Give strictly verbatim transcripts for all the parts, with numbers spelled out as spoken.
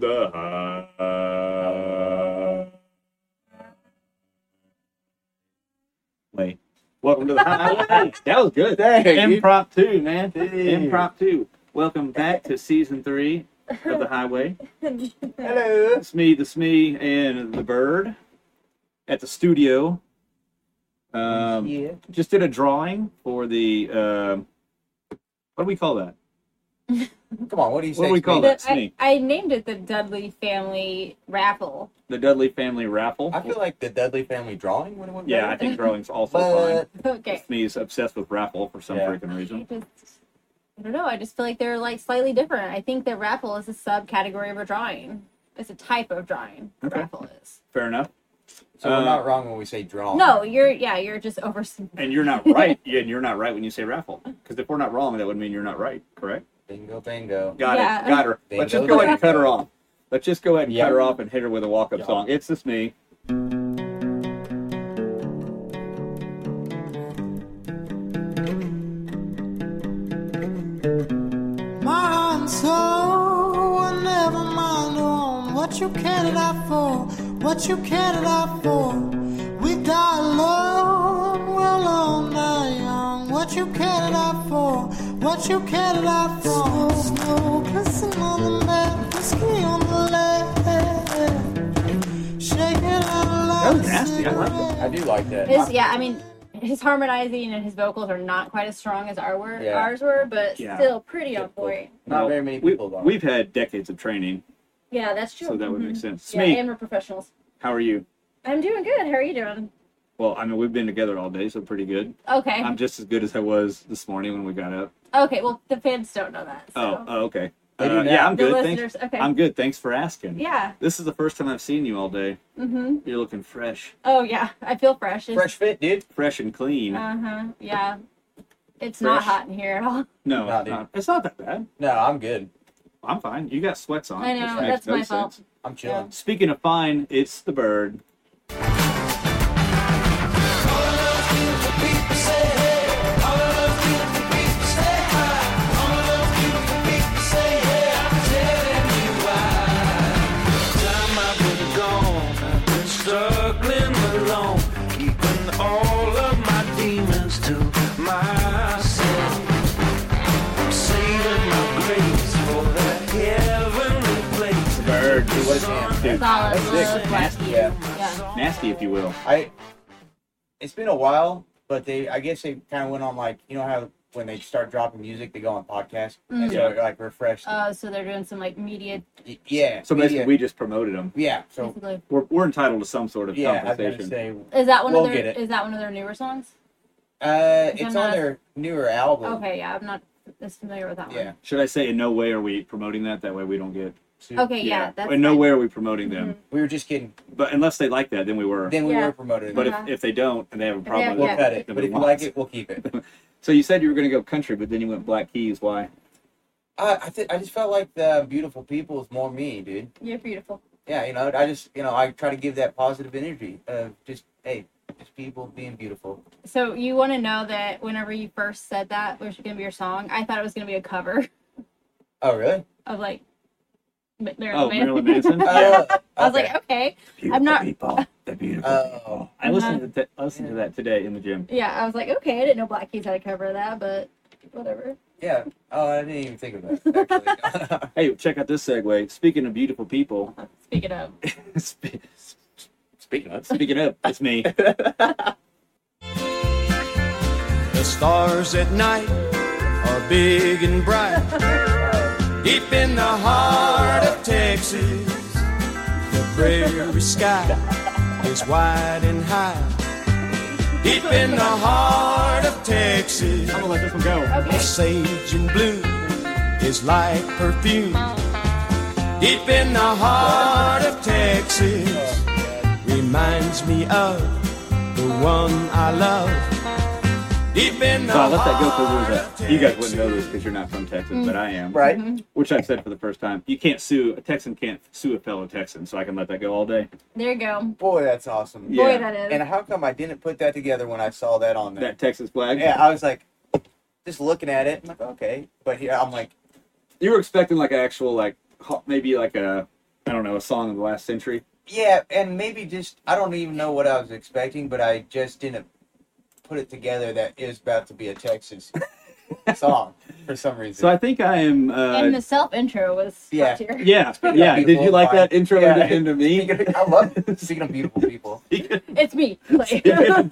the highway. Wait. Welcome to the highway. That was good. Dang, Impromptu, man. Hey. Impromptu. Welcome back to season three of the highway. Hello. It's me, the Smee, and the Bird at the studio. Um, Yeah. Just did a drawing for the, um what do we call that? Come on, what do you say? What do we call Smee? that? The, I, Smee. I named it the Dudley Family Raffle. The Dudley Family Raffle. I feel like the Dudley family drawing would have went Yeah, I better. think drawing's also But fine. Okay. Smee's obsessed with raffle for some Yeah. freaking I reason. just, I don't know. I just feel like they're like slightly different. I think that raffle is a subcategory of a drawing. It's a type of drawing. Okay. Raffle is. Fair enough. so we're Uh, not wrong when we say drawing. No, you're yeah, you're just over. And you're not right. Yeah, and you're not right when you say raffle. Because if we're not wrong, that would mean you're not right. Correct? Bingo, bingo. Got Yeah. it. Got her. Bingo, Let's just go ahead and cut bingo. her off. Let's just go ahead and Yeah. cut her off and hit her with a walk-up Yeah. song. It's this me. Mind so never mind on what you cared out for, what you cared out for. We die alone, well on die young. What you cared out for, what you cared out for. Smoke, kissing on the neck, whiskey on the leg. Shake it out That like was nasty. I like that. I do like that. His yeah, I mean, his harmonizing and his vocals are not quite as strong as our were, Yeah. ours were, but Yeah. still pretty on point. Not Well, very many we, people though. We've had decades of training, Yeah, that's true. so that would Mhm. make sense. Yeah, Smee, and we're professionals. how are you? I'm doing good. How are you doing? Well, I mean, we've been together all day, so pretty good. Okay. I'm just as good as I was this morning when we got up. Okay. Well, the fans don't know that. So. Oh, oh okay. They do Uh, now. yeah, I'm the good. Thanks. listeners. Okay. I'm good. Thanks for asking. Yeah. This is the first time I've seen you all day. Mhm. You're looking fresh, Oh yeah. I feel fresh. It's, Fresh fit, dude. fresh and clean. Uh huh. Yeah. It's not Fresh. hot in here at all. no, Nah, it's dude. not. It's not that bad. No, I'm good. I'm fine. You got sweats on. I which know, makes that's no my fault. sense. I'm chilling. Speaking of fine, it's the Bird. Struggling alone, keeping all of my demons to myself. I'm saving my grace for that heavenly place. Bird. Dude, what a jam. Dude, Solid. That's sick. Love, Nasty. wacky. Yeah. Yeah. nasty, if you will. I. It's been a while, but they. I guess they kind of went on like you know how when they start dropping music, they go on podcasts and so like refreshed. Uh, so they're doing some like media, Y- yeah. So basically, media- we just promoted them. Yeah. So basically. We're, we're entitled to some sort of yeah, I was gonna compensation. say. Is that one We'll of get their? it. Is that one of their newer songs? Uh, I'm it's on not- their newer album. Okay. Yeah, I'm not as familiar with that one. Yeah. Should I say in no way are we promoting that? That way we don't get. So Okay. Yeah. That's in no fine. way are we promoting them. We were just kidding. But unless they like that, then we were. Then we Yeah. were promoted. but Uh-huh. if, if they don't and they have a they problem have- with we'll it, yeah. cut it. then But we if you won't. like it, we'll keep it. So you said you were going to go country, but then you went Black Keys. Why? I I, th- I just felt like the beautiful people is more me, dude. You're beautiful. Yeah, you know, I just you know I try to give that positive energy of just hey, just people being beautiful. So you want to know that whenever you first said that was going to be your song, I thought it was going to be a cover Oh really? of like Ma- Marilyn Oh, Manson. Marilyn Manson. Uh, I was okay. like, okay. Beautiful I'm not- people. The beautiful Oh. people. I listened to th- I listened to that today in the gym. Yeah, I was like, okay. I didn't know Black Keys had a cover of that, but whatever. Yeah. Oh, I didn't even think of that. Actually. Hey, check out this segue. Speaking of beautiful people, Speaking of, spe- speaking of, speaking of, it's me. The stars at night are big and bright. Deep in the heart of Texas, the prairie sky is wide and high. Deep in the heart of Texas, I'm gonna let this one go. the okay. sage and blue is like perfume. Deep in the heart of Texas, reminds me of the one I love. Deep in the So I let that go heart because of there's a. You guys wouldn't know Texas. this because you're not from Texas, but I am. Right. Which I've said for the first time. You can't sue a Texan can't sue a fellow Texan, so I can let that go all day. There you go. Boy, that's awesome. Yeah. Boy, that is. And how come I didn't put that together when I saw that on there? That Texas flag. Yeah, I was like, just looking at it. I'm like, okay, but here I'm like, You were expecting like an actual like ho- maybe like a I don't know, a song of the last century. Yeah, and maybe just I don't even know what I was expecting, but I just didn't put it together that it was about to be a Texas song for some reason. So I think I am. Uh, And the self intro was Yeah. top tier. yeah, yeah. Did you like that intro Yeah. into, into me? Speaking of- I love it. Speaking of beautiful people. It's me. Like,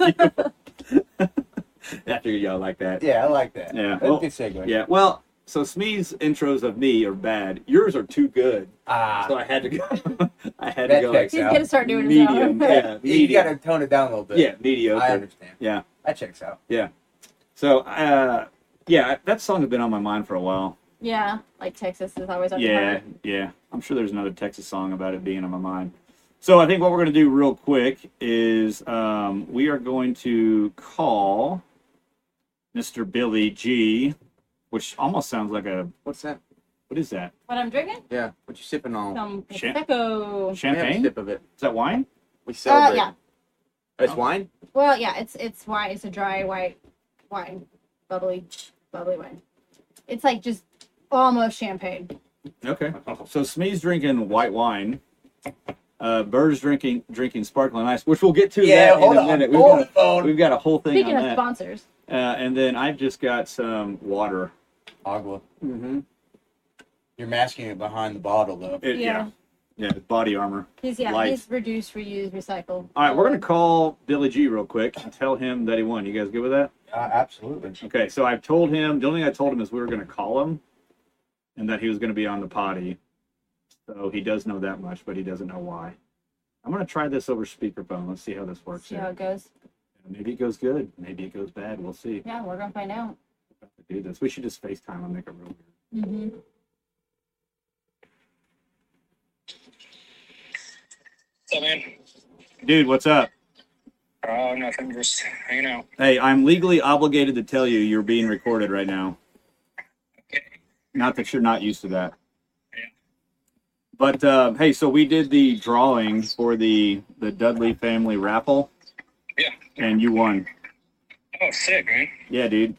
After y'all like that. Yeah, I like that. Yeah, That's well, a good segue. Yeah. Well, so Smee's intros of me are bad. Yours are too good. Ah, So I had to go. I had That to go like checks he's out. gonna start doing his medium. own. Yeah, yeah, you medium. gotta tone it down a little bit. Yeah, mediocre. I understand. Yeah. That checks out. So, uh, yeah, that song has been on my mind for a while. Yeah, like Texas is always on your Yeah, mind. yeah. I'm sure there's another Texas song about it being on my mind. So I think what we're going to do real quick is um, we are going to call Mister Billy G, which almost sounds like a, What's that? what is that? What I'm drinking? Yeah. What you sipping on? Some Cham- Prosecco. We have a Champagne? sip of it. Is that wine? We Uh, celebrate. yeah. It's wine? Well, yeah, it's it's wine. It's a dry white wine, bubbly, bubbly wine. It's like just almost champagne. Okay. So Smee's drinking white wine. Uh, Bird's drinking drinking sparkling ice, which we'll get to Yeah, that hold in a on. minute. We've Hold got, the phone. we've got a whole thing Speaking on of that. sponsors, Uh, and then I've just got some water. Agua. Mm-hmm. You're masking it behind the bottle, though. It, yeah. Yeah. Yeah, it's body armor. he's yeah, Light. he's reduce, reuse, recycle. All right, we're going to call Billy G real quick and tell him that he won. You guys good with that? Uh, absolutely. Okay, so I've told him, the only thing I told him is we were going to call him and that he was going to be on the potty. So he does know that much, but he doesn't know why. I'm going to try this over speakerphone. Let's see how this works See how here. it goes. Maybe it goes good. Maybe it goes bad. We'll see. Yeah, we're gonna find out. Have to do this. We should just FaceTime and make it real weird. Mm-hmm. What's up, man? Dude, what's up? Oh, nothing. Just hanging out. Hey, I'm legally obligated to tell you you're being recorded right now. Okay. Not that you're not used to that. Yeah. But uh, hey, so we did the drawing for the the Dudley family raffle. Yeah. And you won. Oh, sick, man. Yeah, dude.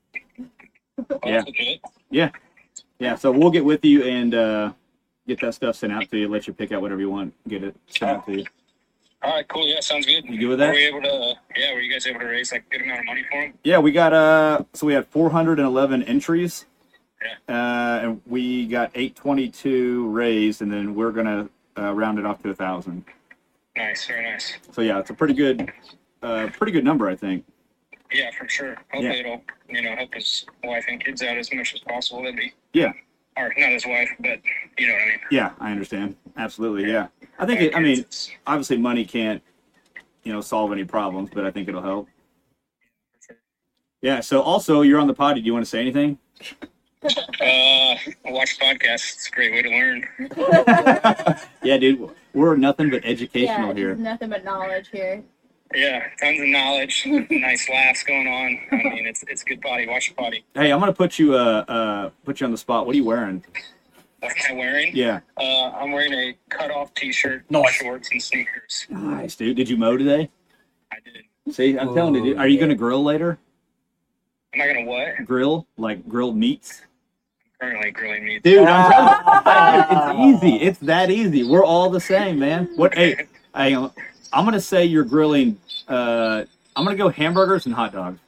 Oh, Yeah. that's legit. Yeah, so we'll get with you and uh, get that stuff sent out to you. Let you pick out whatever you want. Get it sent out to you. All right, cool. Yeah, sounds good. You good with Were that? we able to? Yeah, were you guys able to raise like a good amount of money for him? Yeah, we got uh, so we had four hundred eleven entries. Yeah. Uh, and we got eight twenty-two raised, and then we're gonna uh, round it off to a thousand. Nice, very nice. So yeah, it's a pretty good, uh, pretty good number, I think. Yeah, for sure. Hopefully Yeah. it'll, you know, help his wife and kids out as much as possible. That'd be. Yeah. Or not his wife, but you know what I mean. Yeah, I understand. Absolutely, yeah. I think it, I mean, It's- obviously money can't, you know, solve any problems, but I think it'll help. for sure. Yeah. So also, you're on the pod. Do you want to say anything? Uh, I watch podcasts. It's a great way to learn. Yeah, dude, we're nothing but educational Yeah, here. nothing but knowledge here. Yeah, tons of knowledge, nice laughs going on. I mean, it's it's good potty. Watch the potty. Hey, I'm gonna put you uh uh put you on the spot. What are you wearing? What am I wearing? Yeah. Uh, I'm wearing a cut-off T-shirt, Nice. shorts, and sneakers. Nice, dude. Did you mow today? I did. See, I'm telling you, dude. Are you gonna grill later? Am I gonna what? Grill like grilled meats? Currently grilling meat. Dude, I'm telling you, it's easy. It's that easy. We're all the same, man. What? Hey, I, I'm gonna say you're grilling. Uh, I'm gonna go hamburgers and hot dogs.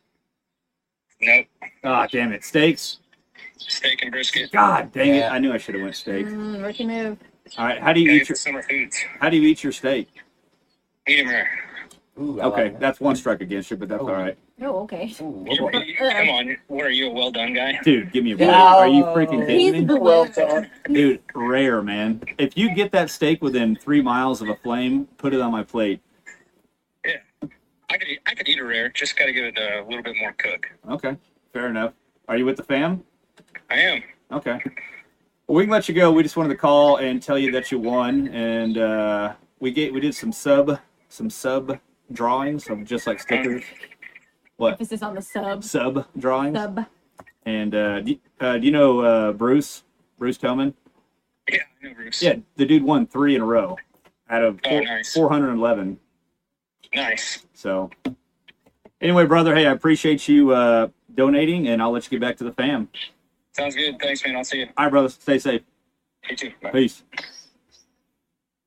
Nope. Ah, damn it, steaks. Steak and brisket. God dang it! Yeah. I knew I should have went steak. Mm, rookie move. All right, how do you Gotta eat get your the summer foods. How do you eat your steak? Medium rare. Ooh, I Okay, like that. that's one strike against you, but that's Oh. all right. Oh, okay. Ooh, You're, okay. you- come on. What are you, a well done guy? Dude, give me a break. No. Are you freaking He's kidding me? Well blue. done. Dude, rare, man. If you get that steak within three miles of a flame, put it on my plate. I could eat, I could eat a rare. Just got to give it a little bit more cook. Okay, fair enough. Are you with the fam? I am. Okay. Well, we can let you go. We just wanted to call and tell you that you won, and uh, we get we did some sub some sub drawings of just like stickers. What Emphasis on the sub. sub drawings? Sub. And uh, do, uh, do you know uh, Bruce Bruce Tillman? Yeah, I know Bruce. Yeah, the dude won three in a row out of Oh, four, nice. four hundred eleven. Nice. So, anyway, brother, hey, I appreciate you uh, donating, and I'll let you get back to the fam. Sounds good. Thanks, man. I'll see you. All right, brother, stay safe. You too. Bye. Peace.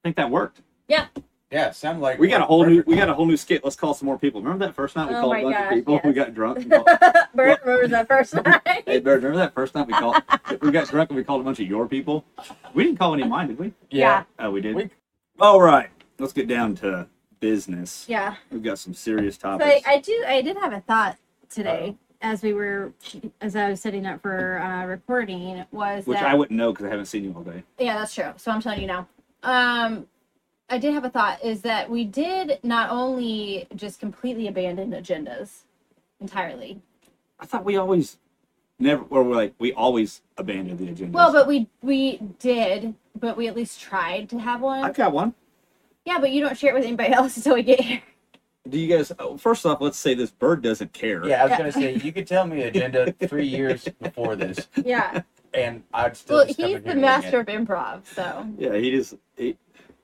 think that worked. Yeah, sound like We got a whole new perfect. we got a whole new skit. Let's call some more people. Remember that first night we Oh called my a bunch gosh, of people? yes. We got drunk. And called, Bert remembers that first night. hey, Bird, remember that first night we called? We got drunk and we called a bunch of your people. We didn't call any of mine, did we? Yeah. Oh, we did. We- All right, let's get down to business. Yeah. We've got some serious So I, topics. I do. I did have a thought today as we were, as I was setting up for uh, recording. Was Which that I wouldn't know because I haven't seen you all day. yeah, that's true. So I'm telling you now. Um, I did have a thought. Is that we did not only just completely abandon agendas entirely. I thought we always never, or we're like we always abandoned the agenda. Well, but we we did, but we at least tried to have one. I've got one. Yeah, but you don't share it with anybody else until we get here. Do you guys? Oh, first off, let's say this bird doesn't care. Yeah, I was gonna say you could tell me agenda three years before this, Yeah. and I'd still. Well, just come he's in the here master doing of improv, so. Yeah, he just he,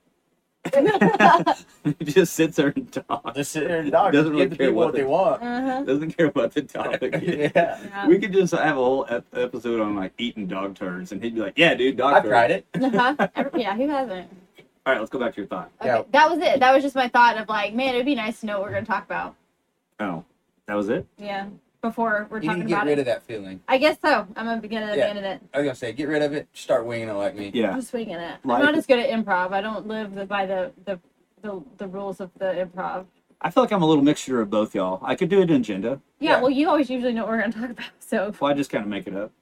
he just sits there and talks. it. Just sit there and talk. Doesn't Just really give the care people what what they- they want. Uh-huh. Doesn't care about the topic. yeah, Yeah. We could just have a whole ep- episode on like eating dog turds, and he'd be like, "Yeah, dude, dog I've turds." tried it. Uh-huh. Every- Yeah, who hasn't? All right, let's go back to your thought. Okay, Yeah. that was it. That was just my thought of like, man, it'd be nice to know what we're going to talk about. Oh, that was it. Yeah. Before we're You need talking to get about rid it. of that feeling. I guess so. I'm going to begin to Yeah. abandon it. I was gonna say, get rid of it. Start winging it like me. I'm Yeah, just winging it. Like- I'm not as good at improv. I don't live the, by the, the, the, the rules of the improv. I feel like I'm a little mixture of both y'all. I could do an agenda, Yeah, Yeah. well, you always usually know what we're going to talk about. So, well, I just kind of make it up.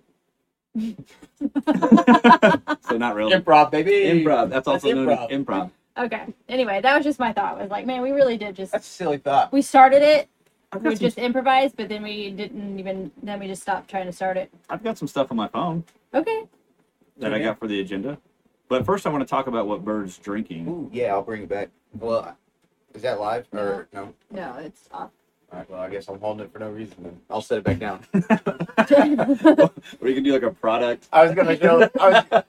So not really. Improv, baby. Improv. That's also That's known improv. as improv. okay. Anyway, that was just my thought. Was like, man, we really did just, That's a silly thought. we started it. I've We got, some, just improvised, but then we didn't even, then we just stopped trying to start it. I've got some stuff on my phone Okay. that I Okay. got for the agenda. But first, I want to talk about what Bird's drinking. Ooh, yeah, I'll bring it back. Well, is that live or no? No, it's off. All right. Well, I guess I'm holding it for no reason. Then I'll set it back down. Or you can do like a product. I was gonna show. I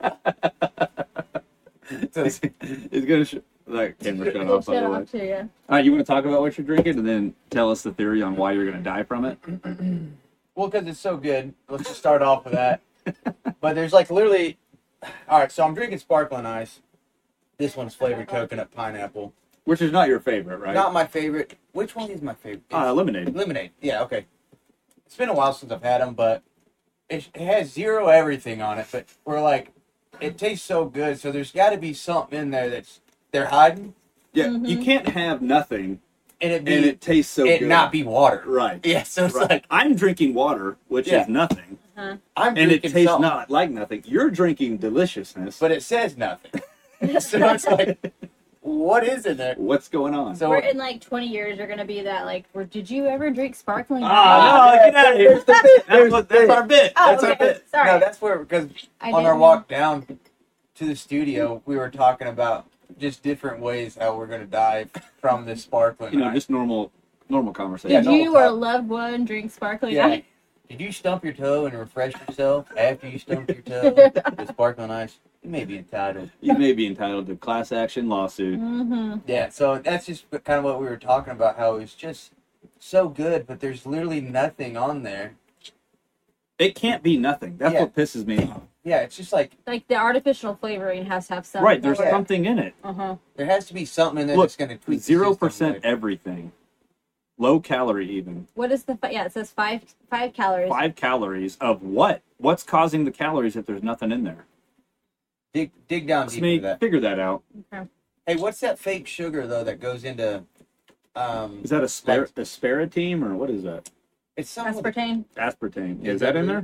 was, It's, it's gonna sh- like camera shut off. By Shut the way. off too, yeah. All right, you want to talk about what you're drinking, and then tell us the theory on why you're gonna die from it. well, because it's so good. Let's just start off with that. But there's like literally. All right, so I'm drinking sparkling ice. This one's flavored coconut pineapple. Which is not your favorite, right? Not my favorite. Which one is my favorite? uh, It's lemonade. lemonade. Yeah, okay. It's been a while since I've had them, but it, it has zero everything on it. But we're like, it tastes so good. So there's got to be something in there that's they're hiding, Yeah, Mhm. you can't have nothing and it be and it tastes so it good. not be water. right. Yeah, so it's Right. like I'm drinking water, which Yeah. is nothing, Uh-huh. I'm and it drinking tastes something, not like nothing. You're drinking deliciousness. but it says nothing. So it's like, what is in there? What's going on? So We're in like twenty years, you're gonna be that like, where, did you ever drink sparkling? Ah, wine? no, get out of here. There's the bit. That's, There's what, the that's bit. our bit. Oh, That's our okay. bit. Sorry. No, that's where because I on didn't our know. walk down to the studio, we were talking about just different ways how we're gonna die from this sparkling. You know, ice. just normal, normal conversation. Did Yeah, you no, or a talk. loved one drink sparkling Yeah. ice? Did you stump your toe and refresh yourself after you stumped your toe with sparkling ice? You may be entitled. You may be entitled to class action lawsuit. Mm-hmm. Yeah, so that's just kind of what we were talking about, how it's just so good, but there's literally nothing on there. It can't be nothing. That's Yeah. what pisses me off. Yeah, it's just like, Like the artificial flavoring has to have some. Right, there's Yeah. something in it. Uh huh. there has to be something in there Look, that's going to tweak the Zero system, percent like- everything. Low calorie even. What is the? fi- Yeah, it says five five calories. Five calories of what? What's causing the calories if there's nothing in there? Dig, dig down Let's deep me into that. figure that out. Hey, what's that fake sugar, though, that goes into... Um, Is that a spar- aspartame or what is that? it's something with- Aspartame. Aspartame. Is Is that that in really- there?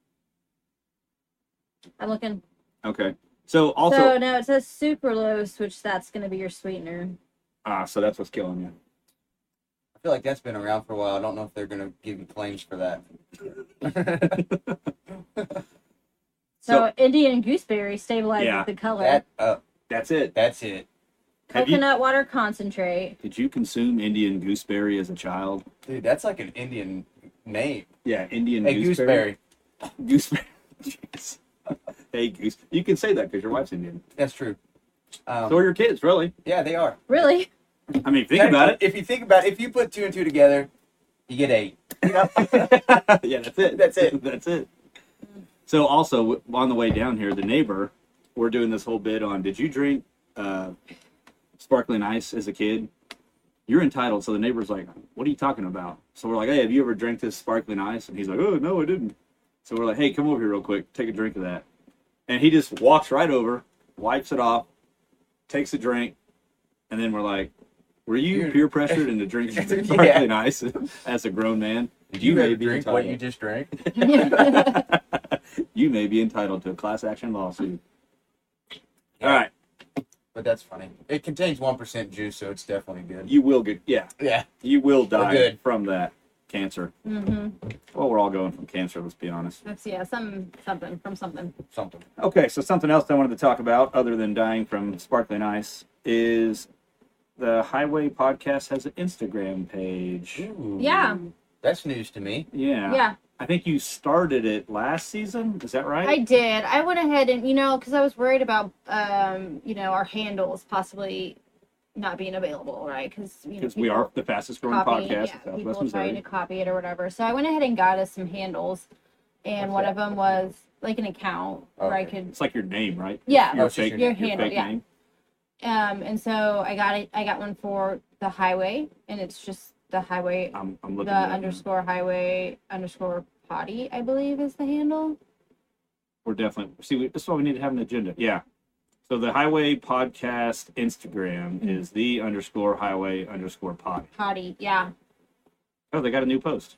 I'm looking. Okay. So also so now it says sucralose, which that's going to be your sweetener. ah, so that's what's killing you. I feel like that's been around for a while. I don't know if they're going to give you claims for that. So, So- Indian gooseberry stabilizes Yeah, the color. that, uh, That's it. that's it. Have you- Coconut water concentrate. Did you consume Indian gooseberry as a child? Dude, that's like an Indian name. Yeah, Indian Hey, gooseberry. gooseberry. Gooseberry. Jeez. Hey, goose. You can say that because your wife's Indian. That's true. Um, So are your kids, really. yeah, they are. Really? I mean, think about it. If you think about it, if you put two and two together, you get eight. You know? Yeah, that's it. That's it. That's it. So also w- on the way down here, the neighbor, we're doing this whole bit on. Did you drink uh, sparkling ice as a kid, you're entitled. So the neighbor's like, what are you talking about? So we're like, hey, have you ever drank this sparkling ice? And he's like, oh, no, I didn't. So we're like, hey, come over here real quick. Take a drink of that. And he just walks right over, wipes it off, takes a drink. And then we're like, were you You're- peer pressured into drinking Yeah. sparkling ice as a grown man? Did you, may ever be drink what entitled. you just drank? You may be entitled to a class action lawsuit. All right. But that's funny. It contains one percent juice, so it's definitely good. You will get, yeah, Yeah. you will die good. from that cancer. Mm-hmm. Well, we're all going from cancer, let's be honest. That's yeah, some something from something. Something. Okay, so something else I wanted to talk about, other than dying from sparkling ice, is the Highway Podcast has an Instagram page. Ooh. Yeah. That's news to me. Yeah. Yeah, I think you started it last season. Is that right? I did. I went ahead and you know because I was worried about um you know our handles possibly not being available, right? Because you know Because we people are the fastest growing copying- podcast yeah, in Southwest people Missouri. trying to copy it or whatever. So I went ahead and got us some handles, and What's one of that? them was like an account where I Okay. could It's like your name, right? Yeah. Your Oh, it's just fake, your your handle, fake yeah. name. um and so I got it. I got one for the highway, and it's just the highway. I'm, I'm looking The at it now. underscore highway underscore potty, I believe, is the handle. We're definitely see. We, that's why we need to have an agenda. Yeah. So the Highway Podcast Instagram Mm-hmm. is the underscore Highway underscore pod. Potty, yeah. Oh, they got a new post.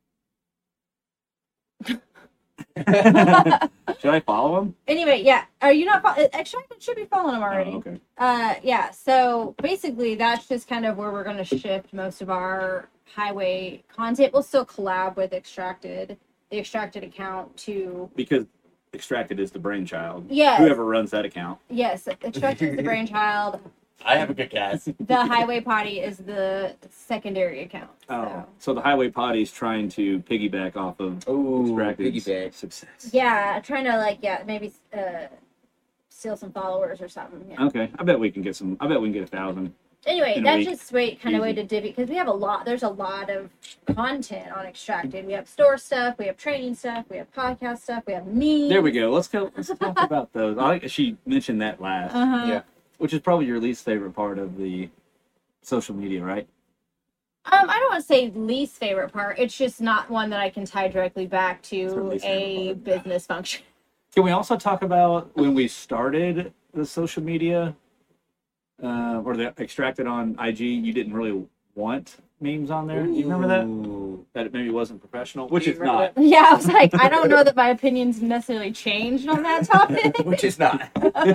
Should I follow them? Anyway, yeah. Are you not? Fo- actually, I should be following them already. Oh, okay. Uh, yeah. So basically, that's just kind of where we're going to shift most of our highway content. We'll still collab with Extracted, the Extracted account to Because Extracted is the brainchild. Yes. Whoever runs that account. yes, Extracted is the brainchild. I have a good guess. The highway potty is the secondary account. Oh. So the Highway Potty is trying to piggyback off of Ooh, Extracted's piggyback. success. Yeah, trying to like yeah maybe uh steal some followers or something. Yeah. Okay. I bet we can get some. I bet we can get a thousand. Anyway, In a that's week. just way kind of way Easy. to divvy because we have a lot. There's a lot of content on Extracted. We have store stuff, we have training stuff, we have podcast stuff, we have memes. There we go. Let's go. Let's talk about those. I like she mentioned that last, Uh-huh. Yeah. which is probably your least favorite part of the social media, right? Um, I don't want to say least favorite part. It's just not one that I can tie directly back That's her to least a favorite part. business function. Can we also talk about when we started the social media, uh, or the Extracted on I G? You didn't really want memes on there. Do you remember that? Ooh. That it maybe wasn't professional, which Do you is remember not. Yeah, I was like, I don't know that my opinions necessarily changed on that topic, Which is not.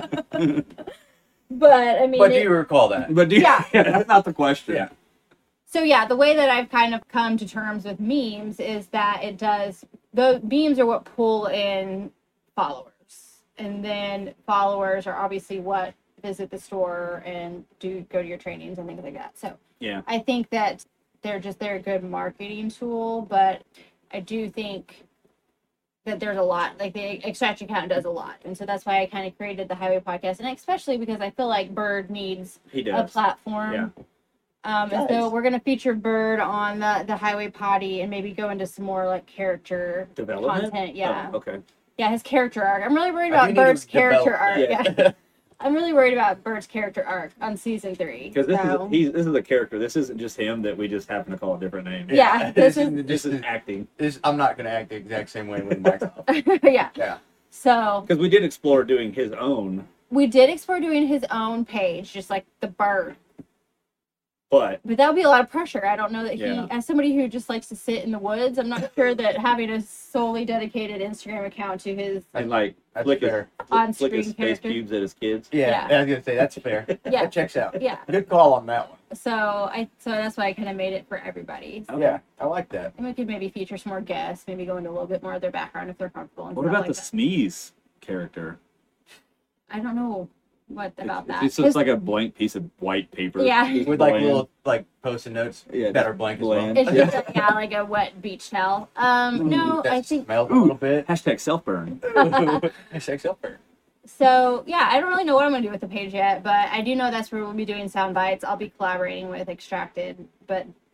but I mean, But do it- you recall that? But do you, Yeah. yeah, that's not the question. Yeah. So yeah, the way that I've kind of come to terms with memes is that it does the memes are what pull in followers, and then followers are obviously what visit the store and do go to your trainings and things like that. So Yeah. I think that they're just they're a good marketing tool, but I do think that there's a lot like the Extraction account does a lot, and so that's why I kind of created the Highway Podcast, and especially because I feel like Bird needs He a does. platform. Yeah. Um, and so Nice. we're gonna feature Bird on the, the Highway Potty and maybe go into some more like character Development. content. Yeah, Oh, okay. yeah, his character arc. I'm really worried I about do need to Bird's character develop- arc. yeah. Yeah. I'm really worried about Bird's character arc on season three. Because this so. is he's this is a character. This isn't just him that we just happen to call a different name. Yeah, this is This is acting. This, I'm not going to act the exact same way with myself. yeah. Yeah. So Because we did explore doing his own, we did explore doing his own page, just like the Bird. but But that would be a lot of pressure. I don't know that Yeah. he, as somebody who just likes to sit in the woods, I'm not sure that having a solely dedicated Instagram account to his and like That's flick his, fair. on flick his screen space character. cubes at his kids. Yeah, Yeah. I was going to say, that's fair. Yeah. That checks out. Yeah. Good call on that one. So I so that's why I kind of made it for everybody. Okay. Yeah, I like that. And we could maybe feature some more guests, maybe go into a little bit more of their background if they're comfortable. And What stuff about like the that. Smeeze character? I don't know what about It's, that. it's just 'Cause like a blank piece of white paper. Yeah. Just With like bland. little like post-it notes Yeah, that are blank as well. bland. it's Yeah. just like, yeah, like a wet beach towel. Um, Ooh, no, That I think smells a Ooh. little bit. Hashtag self burn. Hashtag self-burn. so. Yeah, I don't really know what I'm gonna do with the page yet, but I do know that's where we'll be doing sound bites. I'll be collaborating with Extracted, but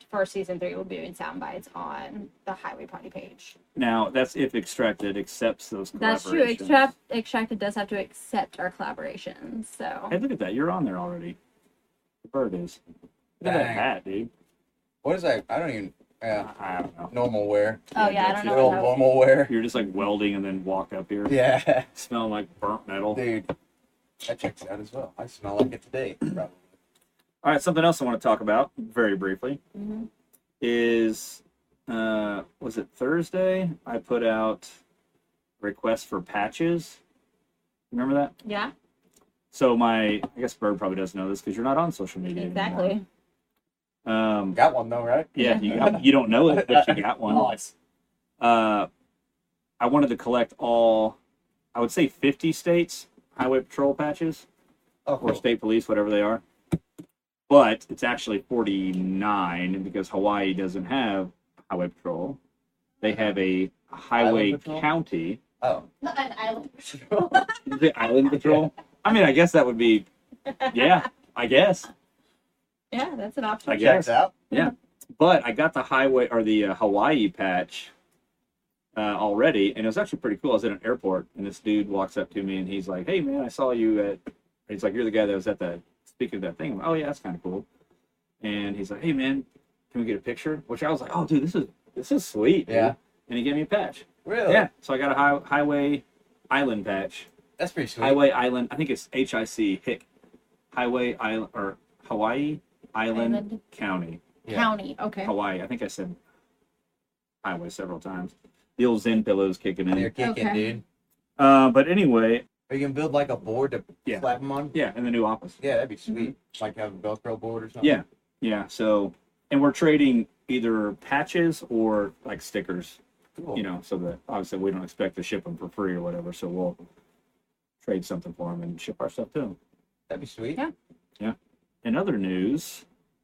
for season three, we'll be doing sound bites on the Highway Potty page. Now, that's if Extracted accepts those collaborations. That's true. Extract, Extracted does have to accept our collaborations. So Hey, look at that. You're on there already. The bird is. Look at that Dang. hat, dude. What is that? I don't even. Yeah, I don't know. normal wear. oh yeah, I don't The know old what that was. normal wear. You're just like welding and then walk up here. Yeah, Smelling like burnt metal. dude. That checks out as well. I smell like it today. Probably. All right, something else I want to talk about very briefly Mm-hmm. is, uh, was it Thursday? I put out requests for patches. Remember that? Yeah, So my, I guess Bird probably doesn't know this because you're not on social media exactly. anymore. Um, Got one though, right? yeah, you got, you don't know it, but you got one. Nice. Uh, I wanted to collect all, I would say fifty states highway patrol patches Oh, or cool. state police, whatever they are. But it's actually forty-nine because Hawaii doesn't have highway patrol. They have a highway Island patrol? county. Oh, An island. Is it island patrol? I mean, I guess that would be, yeah, I guess. Yeah, that's an option. I guess. checks out. But I got the highway or the uh, Hawaii patch uh, already, and it was actually pretty cool. I was at an airport, and this dude walks up to me, and he's like, "Hey, man, I saw you at." He's like, "You're the guy that was at the speaking of that thing." I'm like, "Oh yeah, that's kind of cool." And he's like, "Hey, man, can we get a picture?" Which I was like, "Oh, dude, this is this is sweet." Dude. Yeah. And he gave me a patch. Really? Yeah. So I got a high, highway island patch. That's pretty sweet. Highway Island. I think it's H I C. Hick. Highway Island or Hawaii Island, Island. County. Yeah. County. Okay. Hawaii. I think I said highway several times. The old Zen pillows kicking They're in. kicking, Okay. dude. Uh, but anyway, Are you gonna build like a board to Yeah. slap them on? yeah, in the new office. Yeah, that'd be sweet. Like have a Velcro board or something. Yeah, yeah. So, and we're trading either patches or like stickers. Cool. You know, so that obviously we don't expect to ship them for free or whatever. So we'll trade something for them and ship our stuff to them. That'd be sweet. Yeah. In other news,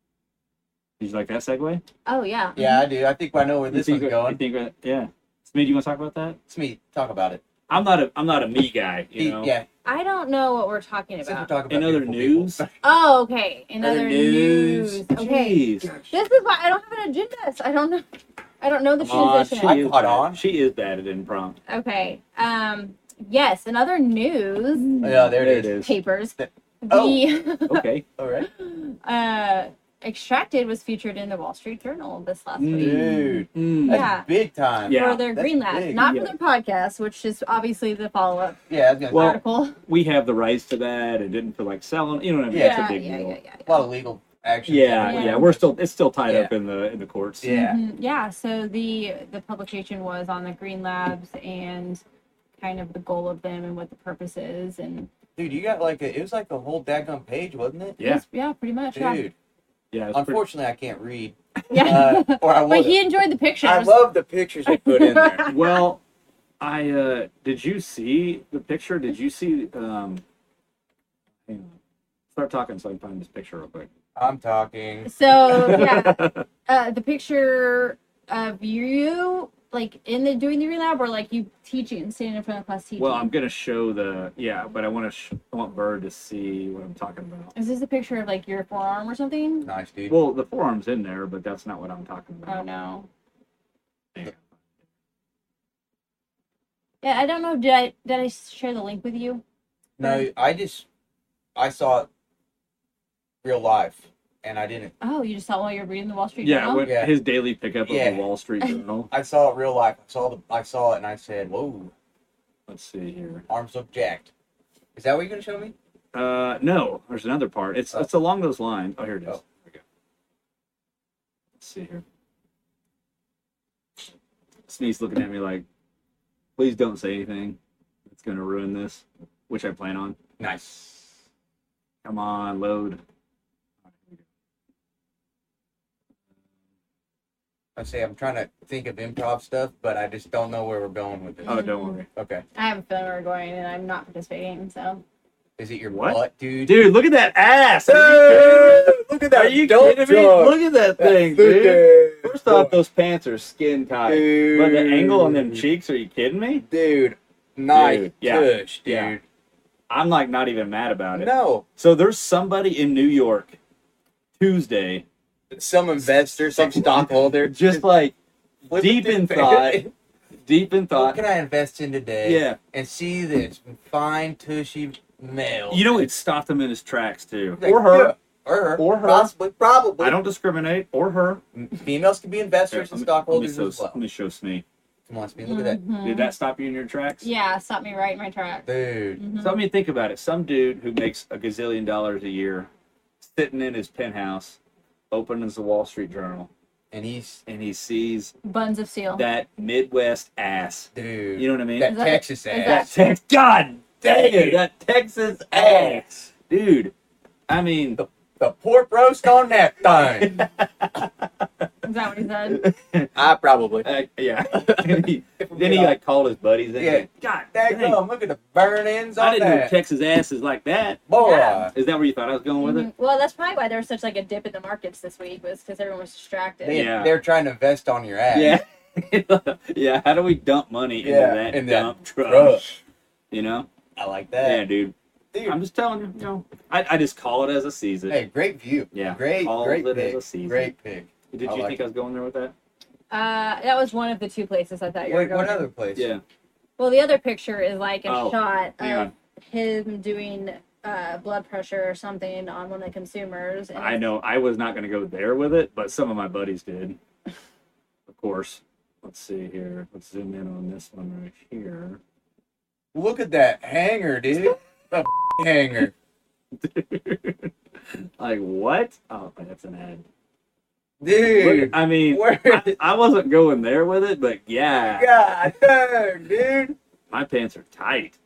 did you like that segue? Oh yeah. Yeah, I do. I think I know where this you one's think, going. You think, uh, yeah. Smeed, you want to talk about that? It's me. Talk about it. I'm not a I'm not a me guy. You know. Yeah. I don't know what we're talking Since we're about. talking about In other beautiful news, people. Oh, okay. In other other news. news. Okay. Jeez. This is why I don't have an agenda. So I don't know. I don't know the Come on, she transition. I is caught bad. on. She is bad at improv. Okay. Um. Yes. In other news, Yeah, there it is. papers. The- The Okay. All right. uh, Extracted was featured in the Wall Street Journal this last Mm. week Dude, Mm. that's Yeah. big time. Yeah. for their that's Green Lab, big. not Yeah. for their podcast, which is obviously the follow-up Yeah, I was gonna Well, article. We have the rights to that and didn't feel like selling. You know what I mean? Yeah. It's a Yeah, big yeah, deal. yeah, yeah, a lot of legal action. Yeah, Yeah. yeah, We're still it's still tied Yeah. up in the in the courts. Yeah. Mhm. Yeah. So the the publication was on the Green Labs and kind of the goal of them and what the purpose is, and Dude, you got like a, it was like a whole daggum page, wasn't it? Yeah. yeah, pretty much. Yeah. Dude, Yeah. it's pretty- unfortunately, I can't read. Yeah. Uh, or I But would. he enjoyed the pictures. I love the pictures they put in there. well, I uh did you see the picture? Did you see um hang on. Start talking so I can find this picture real quick. I'm talking. So yeah, uh, the picture of you like in the doing the Green Lab, or like you teaching, standing in front of the class teaching. Well, I'm gonna show the yeah, but I want to sh- I want Bird to see what I'm talking about. Is this a picture of like your forearm or something? Nice, dude. Well, the forearm's in there, but that's not what I'm talking about. Oh no. Hang on. Yeah, I don't know. Did I did I share the link with you? No, I just I saw it real life, and I didn't. Oh, you just saw it while you were reading the Wall Street Yeah, Journal? what, Yeah. his daily pickup Yeah. of the Wall Street Journal. I saw it real life. I saw the. I saw it, and I said, "Whoa, Let's see here. arms look jacked." Is that what you're gonna show me? Uh, no, there's another part. It's Oh. it's along those lines. Oh, here it is. Oh. There we go. Let's see here. Sneeze looking at me like, please don't say anything. It's gonna ruin this, which I plan on. Nice. Come on, load. I say I'm trying to think of improv stuff, but I just don't know where we're going with this. Oh, don't worry, Okay. I have a feeling we're going, and I'm not participating. So Is it your What? butt, dude? dude. Look at that ass. Are you Look at kidding me? Are you kidding me? Look at that thing, dude. First off, those pants are skin tight. Dude. But the angle on them cheeks, are you kidding me? Dude, nice Dude, yeah, tush, dude. yeah. I'm like not even mad about it. No. So there's somebody in New York Tuesday some investor, some stockholder, just like flip deep it in to- thought, deep in What thought. can I invest in today? Yeah. And see this fine, tushy male. You know, it stopped him in his tracks too. Like, Or her. yeah, or her. Or her. Possibly, probably. I don't discriminate. Or her. Females can be investors Here, and let me- let me stockholders show- as well. Let me show Smee. Come on, Smee, look at that. Mhm. Did that stop you in your tracks? Yeah, stop me right in my track. Dude. Mhm. So I mean, think about it. Some dude who makes a gazillion dollars a year, sitting in his penthouse, opens the Wall Street Journal, And he's, and he sees Buns of steel. that Midwest ass. dude. You know what I mean? that Is that- Texas is ass. That Tex, God dang it, that Texas ass, dude. I mean, The pork roast on that thing. Is that what he said? I probably. uh, yeah. And he- then he like called his buddies. And Yeah. yeah. God Dang, dang. look at the burn ends I on didn't know that. Texas ass is like that. Boy. Yeah. Is that where you thought I was going with it? Mhm. Well, that's probably why there was such like a dip in the markets this week, was because everyone was distracted. They, Yeah. They're trying to invest on your ass. Yeah. Yeah. How do we dump money into Yeah, that in that dump truck? truck. You know? I like Yeah, that. dude. Dude. I'm just telling you, you know, I, I just call it as a season. Hey, great view. Yeah, Great, all great of it pick. as a season. Great pick. Did I you like think I was going there with that? Uh, that was one of the two places I thought you were Wait, going. what other place? Yeah. Well, the other picture is like a Oh, shot hang of on. him doing uh, blood pressure or something on one of the consumers. And I know I was not going to go there with it, but some of my buddies did. Of course. Let's see here. Let's zoom in on this one right here. Look at that hanger, dude. The hanger. Like what? Oh, that's an ad. Dude. Look, I mean, Where I, I wasn't going there with it, but yeah, God dang, dude. my pants are tight.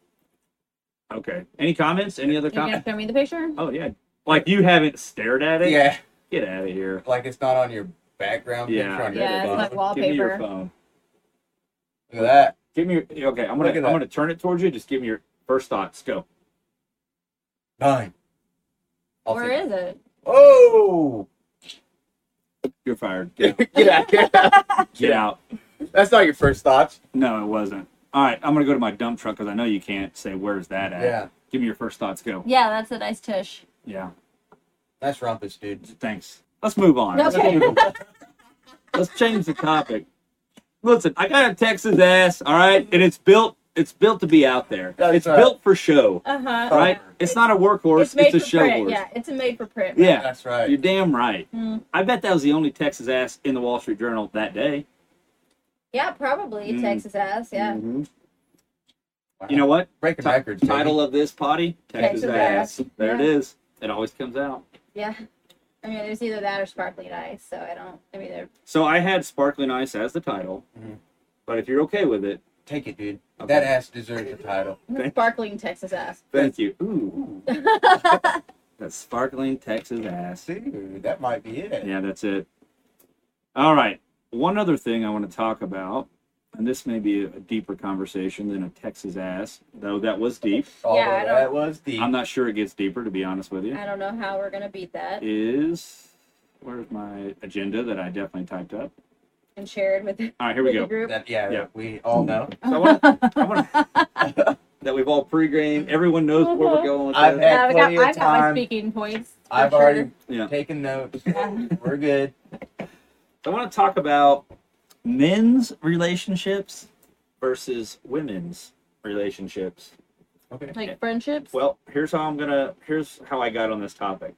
Okay. Any comments? Any other you gonna comments? show me the picture? Oh yeah. Like you haven't stared at it? Yeah. Get out of here. Like it's not on your background Yeah. picture on your Yeah, it's phone. like Give me your wallpaper. phone. Look at that. Give me your. Okay, I'm gonna. Look at I'm that. gonna turn it towards you. Just give me your first thoughts. Go. Nine. I'll Where take- is it? Oh! You're fired. Get out. Get out. Get out. Get out. That's not your first thoughts. No, it wasn't. All right, I'm gonna go to my dump truck because I know you can't say where's that at. Yeah. Give me your first thoughts. Go. Yeah, that's a nice tush. Yeah. That's rumpus, dude. Thanks. Let's move on. Let's, Okay. move on. Let's change the topic. Listen, I got a Texas ass. All right, and it's built. It's built to be out there. That's it's right. built for show. Uh huh. Right? It's not a workhorse. It's made It's a for show print. horse. Yeah, it's a made for print. Yeah. That's right. You're damn right. Mm. I bet that was the only Texas ass in the Wall Street Journal that day. Yeah, probably Mm. Texas ass. Yeah. Mhm. Wow. You know what? Breaking Ti- records. baby. Title of this potty: Texas, Texas ass. ass. There it Yeah. is. It always comes out. Yeah. I mean, there's either that or sparkling ice. So I don't. I mean, they're So I had Sparkling Ice as the title, Mhm. but if you're okay with it, Take it, dude. Okay. That ass deserves a title. Thank- sparkling Texas ass. thank you. Ooh, that Sparkling Texas ass. Dude, that might be it. Yeah, that's it. All right. One other thing I want to talk about, and this may be a deeper conversation than a Texas ass, though that was deep. Although Yeah, I don't- that was deep. I'm not sure it gets deeper, to be honest with you. I don't know how we're gonna beat that Is where's my agenda that I definitely typed up? and shared with the All right, here we with the go. group. That, yeah, Yeah. we all know. So I want, I want that we've all pre-gamed. Everyone knows where we're going with I've this. had- Yeah, I've got, plenty of I've got my time. speaking points. for I've sure. already Yeah. taken notes. Yeah. We're good. I want to talk about men's relationships versus women's relationships. Okay. Like friendships. Well, here's how I'm gonna. Here's how I got on this topic.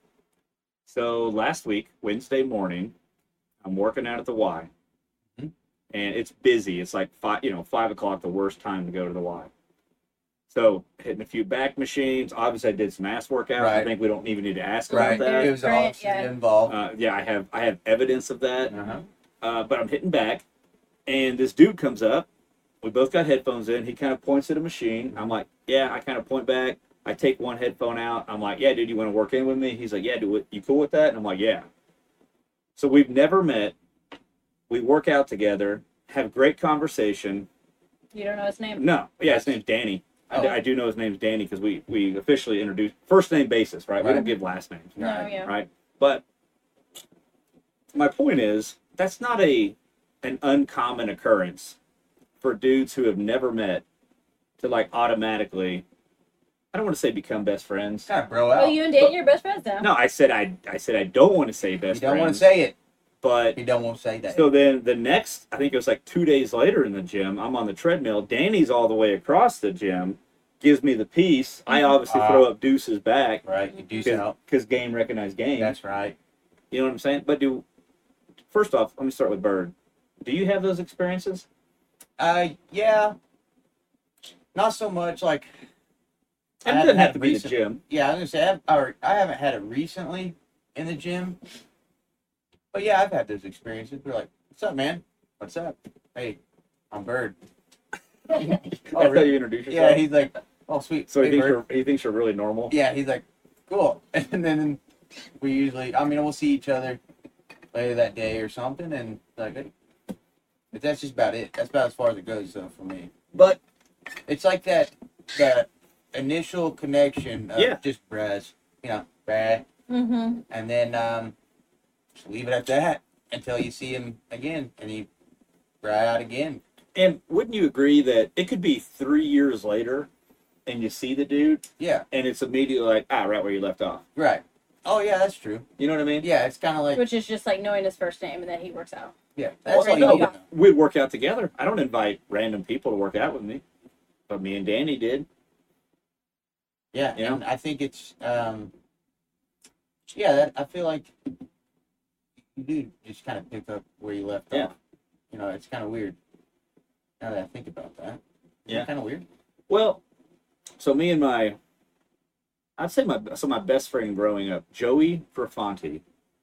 So last week, Wednesday morning, I'm working out at the Y, Mhm. and it's busy. It's like five, you know, five o'clock, the worst time to go to the Y. So hitting a few back machines. Obviously, I did some ass workouts. I Right. think we don't even need to ask Right. about that. It was Right, obviously yeah. involved. Uh, yeah, I have I have evidence of that. Uh-huh. Uh, but I'm hitting back, and this dude comes up. We both got headphones in. He kind of points at a machine. I'm like, yeah. I kind of point back. I take one headphone out. I'm like, yeah, dude, you want to work in with me? He's like, yeah, dude, you cool with that? And I'm like, yeah. So we've never met. We work out together, have great conversation. You don't know his name. No, yeah, his name's Danny. I, do, Oh. I do know his name's Danny because we, we officially introduced first name basis, right? We Right. don't give last names. No, yeah. Right? But my point is that's not a an uncommon occurrence for dudes who have never met to like automatically I don't want to say become best friends. Kind of bro out. Oh, you and Danny are best friends now. No, I said I I said I don't want to say you best don't want friends. to say it. But You don't want to say that. so then the next, I think it was like two days later in the gym, I'm on the treadmill. Danny's all the way across the gym, gives me the piece. I obviously Ah. throw up Deuce's back right, you do so. because game recognized game. That's right. You know what I'm saying? But do first off, let me start with Bird. Do you have those experiences? Uh, yeah. Not so much like. I And it haven't doesn't have had to be the recent- gym. Yeah, I was gonna say I've, or I haven't had it recently in the gym, but yeah, I've had those experiences. We're like, "What's up, man? What's up? Hey, I'm Bird." Oh, oh, That's how really? you introduce Yeah, yourself. he's like, "Oh, sweet." so he hey, thinks Bird. you're he thinks you're really normal. Yeah, he's like, "Cool," and then we usually, I mean, we'll see each other later that day or something, and like, hey. But that's just about it. That's about as far as it goes, though, for me. But It's like that that initial connection of Yeah. just Braz, you know, Brad, Mm-hmm. and then um, just leave it at that until you see him again, and he Brad out again. and wouldn't you agree that it could be three years later, and you see the dude, Yeah, and it's immediately like ah, right where you left off. right. Oh yeah, that's true. You know what I mean? Yeah, it's kind of like Which is just like knowing his first name and then he works out. yeah, That's that's all right. you no, need to know. we'd work out together. I don't invite random people to work out with me, but me and Danny did. Yeah, You know? and I think it's um, yeah, that I feel like you do just kind of pick up where you left Yeah. off. You know, it's kind of weird. Now that I think about that, Yeah. kind of weird. Well, so me and my, I'd say my so my best friend growing up, Joey Ferfanti.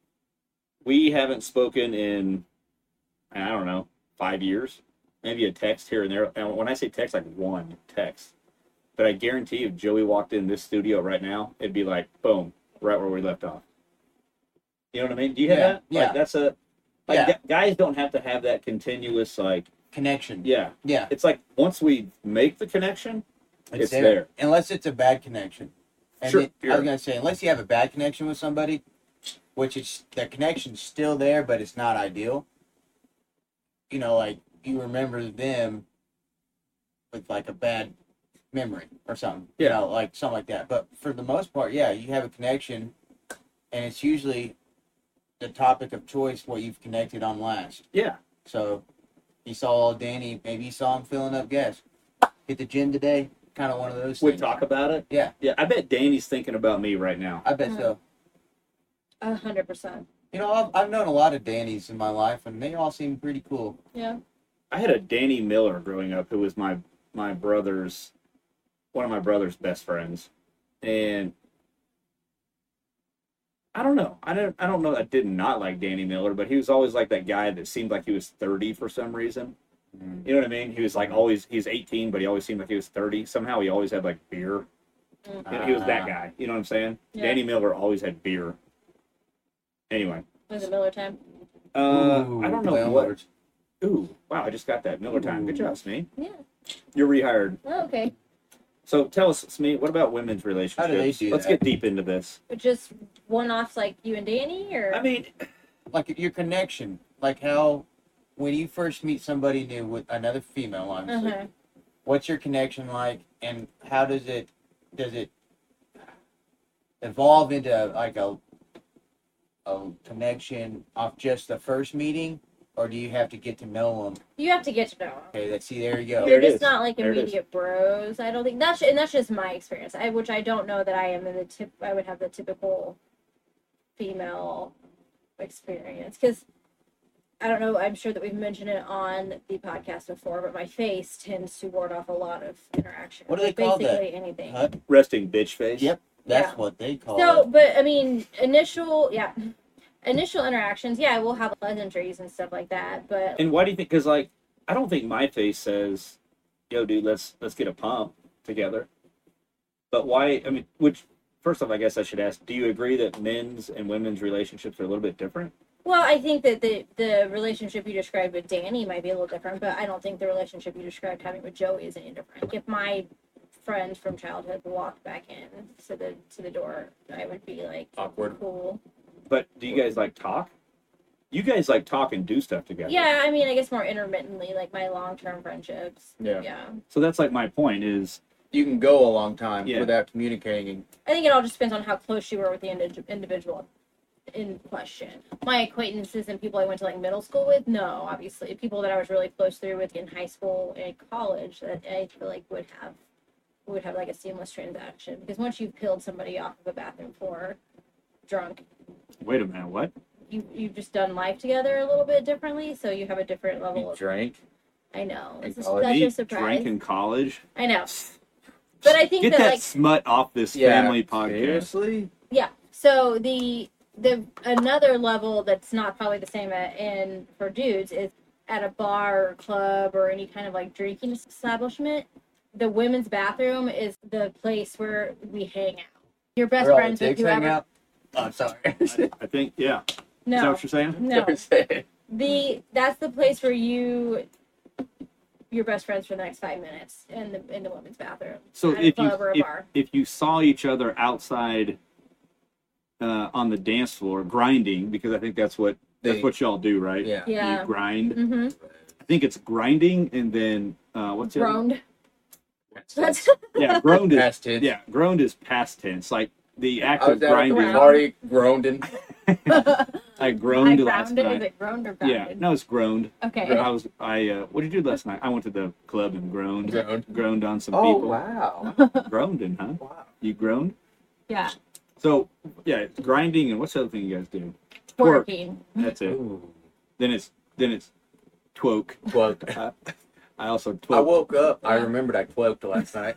We haven't spoken in, I don't know, five years. Maybe a text here and there. And when I say text, like one text. But I guarantee you, if Joey walked in this studio right now, it'd be like, boom, right where we left off. You know what I mean? Do you have Yeah, that? yeah. Like, that's a, like, Yeah. gu- guys don't have to have that continuous, like, Connection. yeah. Yeah, It's like, once we make the connection, it's, it's there. there. Unless it's a bad connection. And Sure, it- I yeah. was gonna say, unless you have a bad connection with somebody, which is the connection's still there, but it's not ideal. You know, like you remember them with like a bad memory or something. You Yeah. know, like something like that. But for the most part, yeah, you have a connection, and it's usually the topic of choice what you've connected on last. Yeah. So you saw Danny, maybe you saw him filling up gas. Hit the gym today. Kind of one of those We things. talk about it. Yeah. Yeah, I bet Danny's thinking about me right now. I bet Mhm. so. A hundred percent. You know, I've, I've known a lot of Dannys in my life, and they all seem pretty cool. Yeah. I had a Danny Miller growing up who was my my brother's one of my brother's best friends. And I don't know. I don't I don't know I did not like Danny Miller, but he was always like that guy that seemed like he was thirty for some reason. You know what I mean? He was like always he's eighteen, but he always seemed like he was thirty. Somehow he always had like beer. Mm. You know, he was that Ah. guy. You know what I'm saying? Yeah. Danny Miller always had beer. Anyway. Was it Miller time? Uh, Ooh, I don't know play on what. words. Ooh, wow! I just got that Miller time. Good job, Smee. Yeah. You're rehired. Oh, okay. So tell us, Smee, what about women's relationships? How do they do Let's that? get deep into this. But just one offs like you and Danny, or I mean, Like your connection, like how when you first meet somebody new with another female, honestly, uh-huh. what's your connection like, and how does it does it evolve into like a a connection off just the first meeting, or do you have to get to know them? You have to get to know them. Okay, let's see. There you go. There They're it just is. not like There it is. immediate bros. I don't think that's and that's just my experience. I which I don't know that I am in the tip. I would have the typical female experience because I don't know. I'm sure that we've mentioned it on the podcast before, but my face tends to ward off a lot of interaction. What do they Like, call that? basically anything. Huh? resting bitch face. Yep, that's Yeah. what they call So, it. but I mean, initial, yeah, initial interactions, yeah, we'll have pleasantries and stuff like that. But And why do you think? Because like, I don't think my face says, "Yo, dude, let's let's get a pump together." But why? I mean, which first off, I guess I should ask: do you agree that men's and women's relationships are a little bit different? well, I think that the the relationship you described with Danny might be a little different, but I don't think the relationship you described having with Joey is any different. If my friend from childhood walked back in to the to the door, I would be like Awkward. cool. But do you guys like talk? You guys like talk and do stuff together. Yeah, I mean, I guess more intermittently, like my long term friendships. Yeah. Yeah. So that's like my point is you can go a long time Yeah. without communicating. I think it all just depends on how close you were with the indi- individual in question. My acquaintances and people I went to like middle school with, no, obviously. People that I was really close through with in high school and college that I feel like would have would have like a seamless transaction. Because once you've peeled somebody off of a bathroom floor drunk, Wait a minute, what? you you've just done life together a little bit differently, so you have a different level You of drank. I know. in It's a, college. such Me a surprise. drank in college. I know. But I think Get that, that like smut off this Yeah, family podcast. Seriously? yeah. So the the another level that's not probably the same at, in for dudes is at a bar or club or any kind of like drinking establishment. The women's bathroom is the place where we hang out. You're best Where all the friends with dicks hang whoever. out? Oh, sorry. I, I think, yeah. Is that No, what you're saying? no. Sorry. The that's the place where you you're best friends for the next five minutes in the in the women's bathroom. So at a if you club or a if, bar. if you saw each other outside uh, on the dance floor grinding, because I think that's what that's They- what y'all do, right? Yeah. Yeah. You grind. Mm-hmm. I think it's grinding, and then uh, what's it? Groaned. That's Yeah, groaned is Past tense. yeah, groaned is past tense. Like the act I was of at a grinding. Ground. party, groaning. I groaned I last grounded. Is night. it groaned or Yeah, grounded? no, it's groaned. Okay. I was I uh, what did you do last night? I went to the club and groaned. Groaned. Groaned on some Oh, people. wow. Groaned, in, huh? Wow. You groaned? Yeah. So yeah, it's grinding, and what's the other thing you guys do? Twerk. Twerking. That's it. Ooh. Then it's then it's twoke. Twoke. Uh, I also I twoke. woke up. I Yeah. remembered I twoked last night.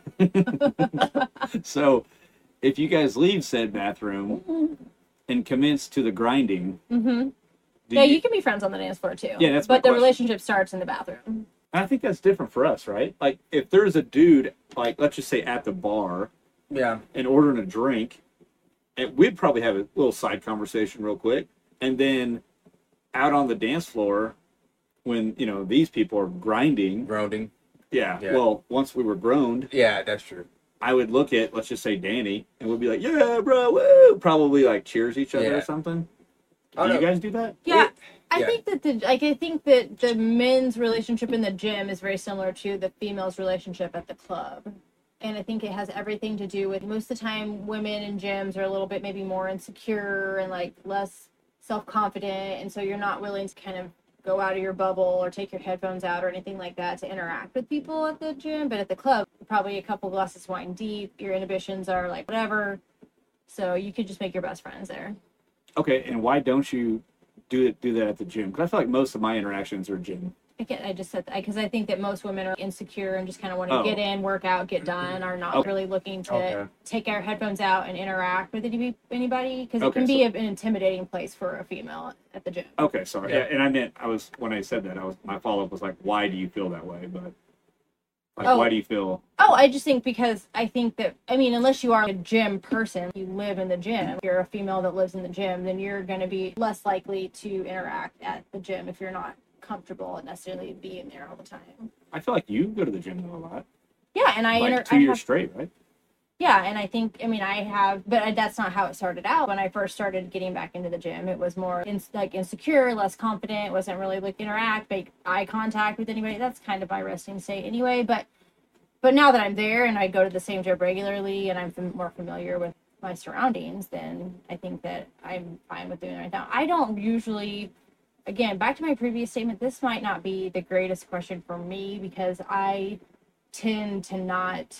So if you guys leave said bathroom and commence to the grinding, Mm-hmm. do Yeah, you, you can be friends on the dance floor too. Yeah, that's my But the question. relationship starts in the bathroom. I think that's different for us, right? Like if there's a dude, like let's just say at the bar Yeah. and ordering a drink, and we'd probably have a little side conversation real quick, and then out on the dance floor, when you know these people are grinding, Groaning. yeah. Yeah. Well, once we were groaned, Yeah, that's true. I would look at let's just say Danny, and we'd be like, "Yeah, bro, woo!" Probably like cheers each other Yeah. or something. Do Oh, you no. guys do that? Yeah. I Yeah. think that the like I think that the men's relationship in the gym is very similar to the female's relationship at the club. And I think it has everything to do with most of the time women in gyms are a little bit maybe more insecure and like less self-confident, and so you're not willing to kind of go out of your bubble or take your headphones out or anything like that to interact with people at the gym. But at the club, probably a couple glasses of wine deep, your inhibitions are like whatever. So you could just make your best friends there. Okay, and why don't you do it do that at the gym? Because I feel like most of my interactions are gym. Again, I just said that because I think that most women are insecure and just kind of want to Oh. get in, work out, get done, are not Okay. really looking to Okay. take our headphones out and interact with any- anybody because it Okay, can be so- an intimidating place for a female at the gym. Okay, sorry. Yeah. Yeah. and I meant I was when I said that I was my follow up was like, why do you feel that way? But like, Oh. why do you feel? Oh, I just think because I think that, I mean, unless you are a gym person, you live in the gym, you're a female that lives in the gym, then you're going to be less likely to interact at the gym if you're not comfortable necessarily being there all the time. I feel like you go to the gym though a lot, Yeah, and I like inter- two I years have straight, right? Yeah, and I think, I mean, I have, but I, that's not how it started out. When I first started getting back into the gym, it was more in, like insecure, less confident, wasn't really like interact, make eye contact with anybody. That's kind of my resting state anyway. But but now that I'm there and I go to the same gym regularly and I'm fam- more familiar with my surroundings, then I think that I'm fine with doing it right now. I don't usually, again, back to my previous statement, this might not be the greatest question for me because I tend to not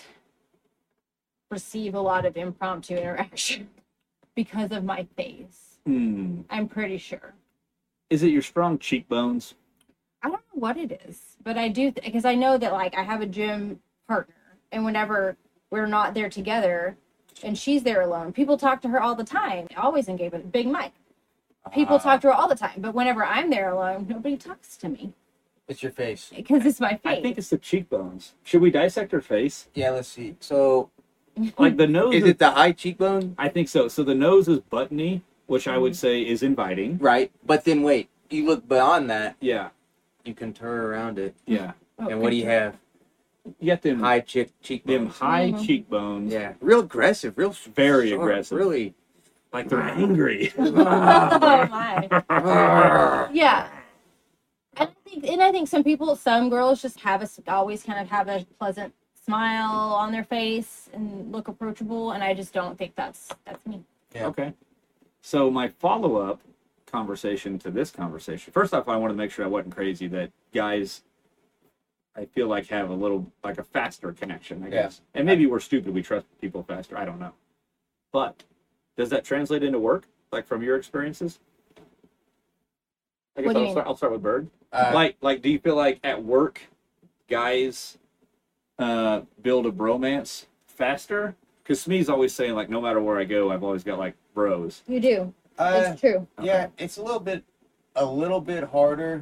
receive a lot of impromptu interaction because of my face. Hmm. I'm pretty sure. Is it your strong cheekbones? I don't know what it is, but I do because I know that like I have a gym partner, and whenever we're not there together, and she's there alone, people talk to her all the time. I always engage with Big Mike. People Uh, talk to her all the time, but whenever I'm there alone, nobody talks to me It's your face. because it's my face. I think it's the cheekbones. Should we dissect her face? Yeah, let's see. So, Like the nose. is it the high cheekbone? I think so. So the nose is buttony, which I Mm-hmm. would say is inviting. Right. But then wait, you look beyond that, Yeah, you can turn around it. yeah. Oh, And what do you have? You got them High cheek them cheekbones. high Mhm. cheekbones. Yeah. Real aggressive. Real Very sharp, aggressive. Really. Like they're angry. oh my. Yeah. And I think, and I think some people, some girls just have a, always kind of have a pleasant smile on their face and look approachable, and I just don't think that's that's me. Yeah. Okay. So my follow-up conversation to this conversation. First off, I wanted to make sure I wasn't crazy that guys, I feel like, have a little, like a faster connection, I guess. And maybe we're stupid. We trust people faster. I don't know. But does that translate into work, like from your experiences? I guess What do you I'll mean? start, I'll start with Bird. Uh, like, like, do you feel like at work, guys uh, build a bromance faster? Because Smee's always saying, like, no matter where I go, I've always got, like, bros. You do. uh, It's true. yeah, it's a little bit, a little bit harder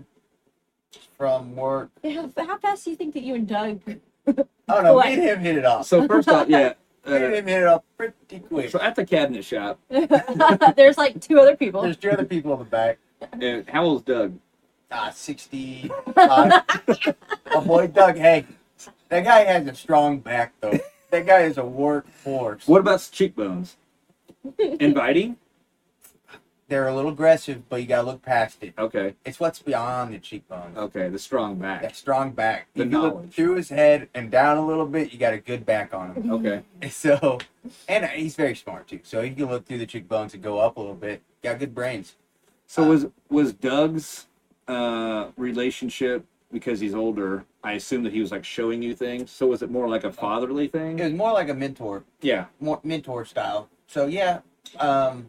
from work. How, how fast do you think that you and Doug? Oh no, What? me and him hit it off. So first off, yeah. Me and Uh, him hit it off pretty quick. so at the cabinet shop, There's like two other people. There's two other people in the back. uh, how old's Doug? Ah, sixty-five. My boy Doug, hey, that guy has a strong back though. That guy is a workhorse. What about cheekbones? Inviting? They're a little aggressive, but you gotta look past it. Okay, It's what's beyond the cheekbones. okay, the strong back. That strong back. The If you look knowledge. through his head and down a little bit, you got a good back on him. Okay, So, and he's very smart too. So he can look through the cheekbones and go up a little bit. Got good brains. so was was Doug's uh, relationship, because he's older, I assume that he was like showing you things. So was it more like a fatherly It thing? was more like a mentor, Yeah. more mentor style. So yeah, um,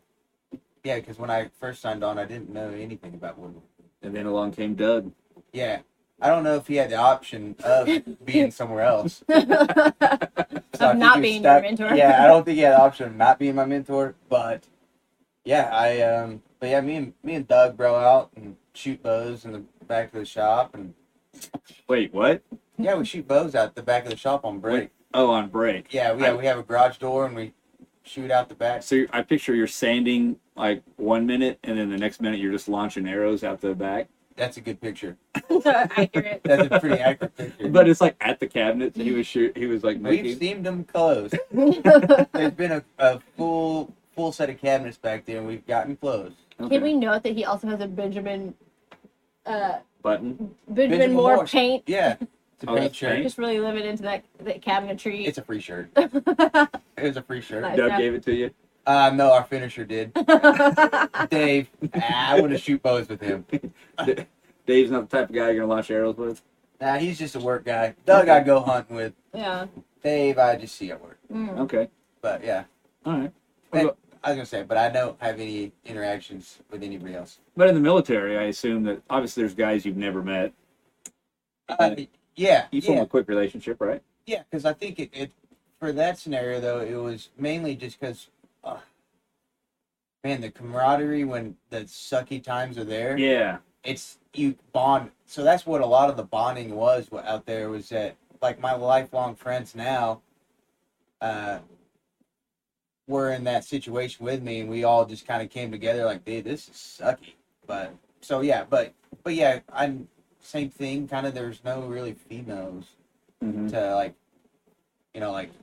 yeah. Because when I first signed on, I didn't know anything about woodworking. And then along came Doug. Yeah, I don't know if he had the option of being somewhere else. So I Of think not he was being your stuck- mentor. Yeah, I don't think he had the option of not being my mentor. But yeah, I um, but yeah, me and me and Doug bro out and shoot bows in the back of the shop, and Wait, what? yeah, we shoot bows out the back of the shop on break. Oh, on break. Yeah, we I- have, we have a garage door and we shoot out the back. So you're- I picture you're sanding like one minute, and then the next minute you're just launching arrows out the back. That's a good picture. Accurate. That's a pretty accurate picture. But it's like at the cabinets. He was shoot. He was like We've making. steamed them closed. There's been a, a full full set of cabinets back there, and we've gotten closed. Okay. Can we note that he also has a Benjamin, uh, Button? Benjamin, Benjamin Moore Moore. paint? Yeah, it's a Oh, paint that's shirt. paint? Just really living into that, that cabinetry. It's a free shirt. It was a free shirt. Nice. Doug Yeah. gave it to you. Uh, no, our finisher did. Dave, ah, I want to shoot bows with him. Dave's not the type of guy you're gonna launch arrows with. Nah, he's just a work guy. Doug, I go hunting with. yeah. Dave, I just see at work. Mm. Okay. But yeah, All right. And I was gonna say, but I don't have any interactions with anybody else. But in the military, I assume that obviously there's guys you've never met. Uh, yeah, You form yeah, a quick relationship, right? yeah. Because I think it, it for that scenario though, it was mainly just because, uh, man, the camaraderie when the sucky times are there. Yeah. It's you bond. So that's what a lot of the bonding was wa- out there was that like my lifelong friends now, uh, were in that situation with me, and we all just kind of came together like, dude, this is sucky. But so yeah, but but yeah, I'm same thing. Kind of, there's no really females hmm to like, you know, like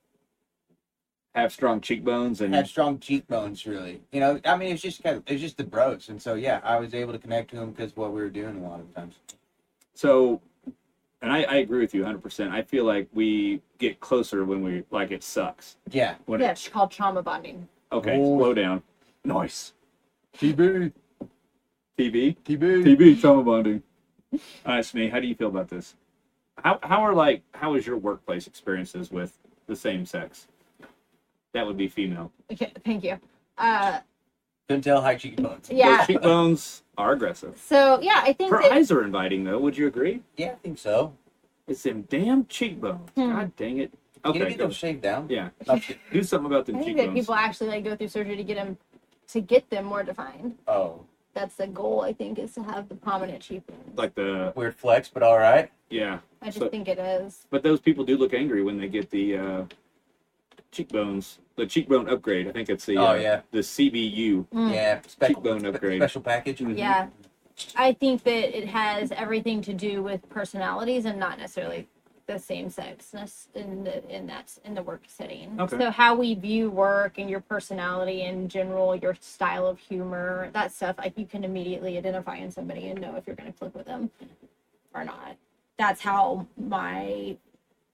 Have strong cheekbones and have strong cheekbones. Really, you know, I mean, it's just kind of it's just the bros, and so yeah, I was able to connect to them because what we were doing a lot of times. so. And I, I agree with you one hundred percent. I feel like we get closer when we like it sucks. Yeah. When Yeah, it, it's called trauma bonding. okay, Oh. slow down. Nice. T B. T V. T B. T V trauma bonding. All right, Smee, how do you feel about this? How how are like how is your workplace experiences with the same sex? That would be female. Okay, thank you. Uh, Couldn't tell high cheekbones. yeah. Those cheekbones are aggressive. So yeah, I think Her that eyes are inviting, though. Would you agree? Yeah, I think so. It's them damn cheekbones. Hmm. God dang it. Can you Okay, get go. them shaved down? Yeah. Not- Do something about them I think that cheekbones. people actually like go through surgery to get them to get them more defined. Oh, That's the goal. I think is to have the prominent cheekbones. Like the weird flex, but all right. yeah. I just so- think it is. But those people do look angry when they get the uh, cheekbones, the cheekbone upgrade. I think it's the Oh, uh, yeah. the C B U. Mm. Yeah, special Cheekbone upgrade. special package. Mhm. Yeah. I think that it has everything to do with personalities and not necessarily the same sexness in the in that in the work setting. Okay. So how we view work and your personality in general, your style of humor, that stuff, like you can immediately identify in somebody and know if you're going to click with them or not. That's how my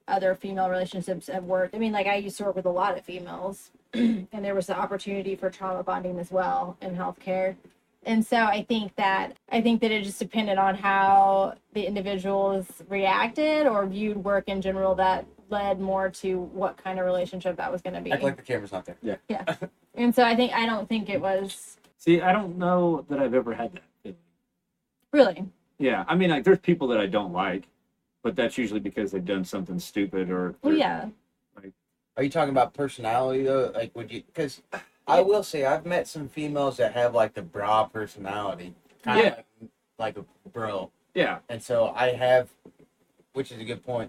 other female relationships have worked. I mean, like I used to work with a lot of females, and there was the opportunity for trauma bonding as well in healthcare. And so I think that I think that it just depended on how the individuals reacted or viewed work in general that led more to what kind of relationship that was going to be. Act like the camera's not there. Yeah. And so I think I don't think it was See, I don't know that I've ever had that feeling. really. Yeah, I mean, like, there's people that I don't like, but that's usually because they've done something stupid or. Well, they're- yeah. Are you talking about personality though? Like, would you? Because I will say I've met some females that have like the bra personality, kind of Yeah. like, like a bro, Yeah, and so I have, which is a good point.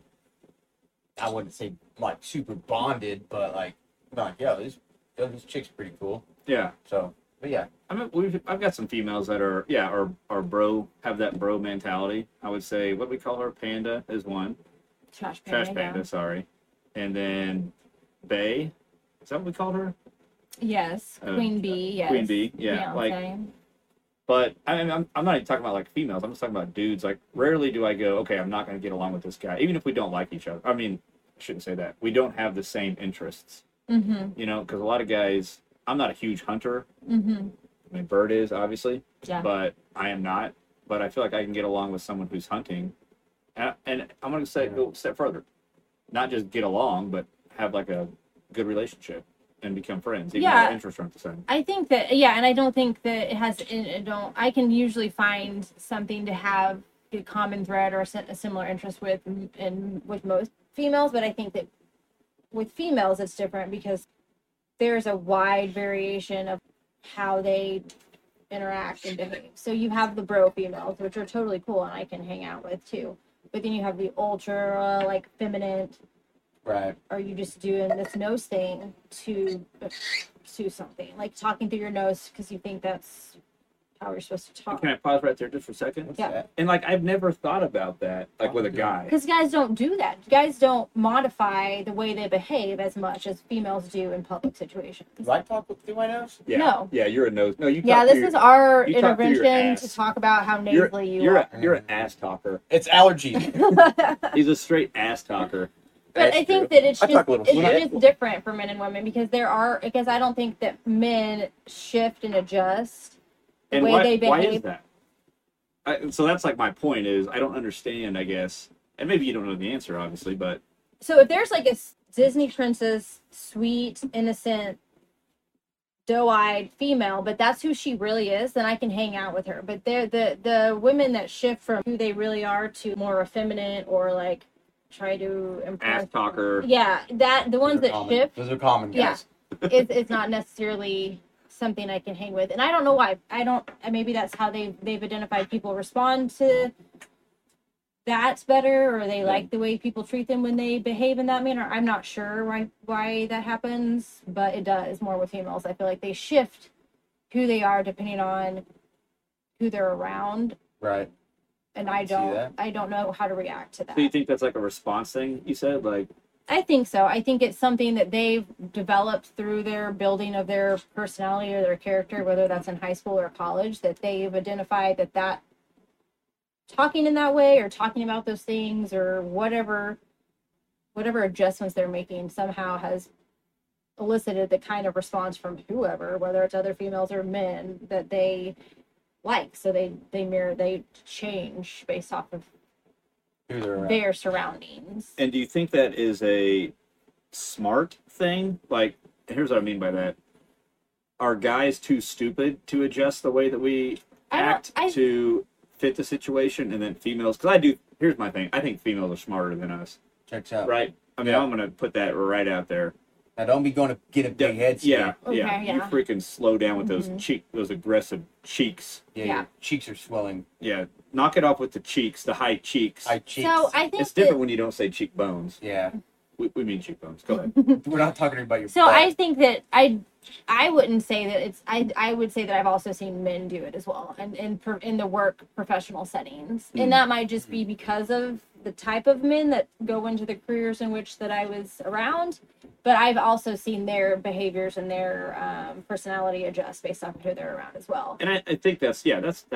I wouldn't say like super bonded, but like, like yo, this yo, this chick's pretty cool. yeah. So, but yeah, I mean, we've I've got some females that are yeah, are are bro have that bro mentality. I would say what we call her Panda is one. Trash panda. Trash Panda, sorry, and then Bay. Is that what we called her? Yeah. Yes. Uh, Queen Bee. Yes. Queen Bee. Yeah, like. Beyonce. But I mean, I'm I'm not even talking about like females. I'm just talking about dudes. Like, rarely do I go, okay, I'm not going to get along with this guy, even if we don't like each other. I mean, I shouldn't say that. We don't have the same interests, Mm-hmm. you know, because a lot of guys. I'm not a huge hunter. Mm-hmm. I mean, Bird is obviously, Yeah. but I am not. But I feel like I can get along with someone who's hunting, and, and I'm going to say go a step further, not just get along, but have like a good relationship and become friends, even Yeah. though our interests aren't the same. I think that yeah, and I don't think that it has. It don't. I can usually find something to have a common thread or a, si- a similar interest with, and with most females. But I think that with females, it's different because there's a wide variation of how they interact and behave. So you have the bro females, which are totally cool, and I can hang out with too. But then you have the ultra like feminine. right. Are you just doing this nose thing to to something like talking through your nose because you think that's how you're supposed to talk? Can I pause right there just for a second? What's Yeah. that? And like, I've never thought about that, like with a guy. Because guys don't do that. Guys don't modify the way they behave as much as females do in public situations. Do I talk with through my nose? Yeah. No. Yeah, you're a nose. No, you. Yeah, talk this through is your- our you talk through your intervention ass. to talk about how You're, nasally you you're, are. a, you're an ass talker. It's allergy. He's a straight ass talker. But That's I think true. that it's I just talk a little it's shit. just different for men and women because there are because I don't think that men shift and adjust the And way why, they why behave. is that? I, so that's like my point is I don't understand, I guess. And maybe you don't know the answer, obviously, but So if there's like a s- Disney princess, sweet, innocent, doe-eyed female, but that's who she really is, then I can hang out with her. But they're the the women that shift from who they really are to more effeminate or like try to impress. ass talker. Yeah, that the ones Those are that common. shift Those are common, Yeah. guys. is is not necessarily something I can hang with, and I don't know why. I don't. Maybe that's how they they've identified people respond to that better, or they like the way people treat them when they behave in that manner. I'm not sure why why that happens, but it does more with females. I feel like they shift who they are depending on who they're around, Right. and I I can see don't that. I don't know how to react to that. So you think that's like a response thing, you said? Like, I think so. I think it's something that they've developed through their building of their personality or their character, whether that's in high school or college, that they've identified that that talking in that way or talking about those things or whatever, whatever adjustments they're making somehow has elicited the kind of response from whoever, whether it's other females or men, that they like. So they, they mirror, they change based off of Who they're around. their surroundings. and do you think that is a smart thing? Like, here's what I mean by that. Are guys too stupid to adjust the way that we I don't- act I- to fit the situation? And then females, because I do, here's my thing. I think females are smarter than us, Checks out. right? I mean, Yeah. I'm going to put that right out there. Now don't be going to get a big head. Yeah, Okay, yeah. You yeah. freaking slow down with those Mhm. cheek, those aggressive cheeks. Yeah, Yeah. your cheeks are swelling. Yeah, knock it off with the cheeks, the high cheeks. High cheeks. So I think It's different that- when you don't say cheekbones. yeah. We, we mean cheekbones. Go ahead. We're not talking about your So butt. I think that I, I wouldn't say that it's. I I would say that I've also seen men do it as well, and in pro- in the work professional settings, Mm. and that might just be because of the type of men that go into the careers in which that I was around. But I've also seen their behaviors and their um, personality adjust based off of who they're around as well. And I, I think that's yeah, that's that's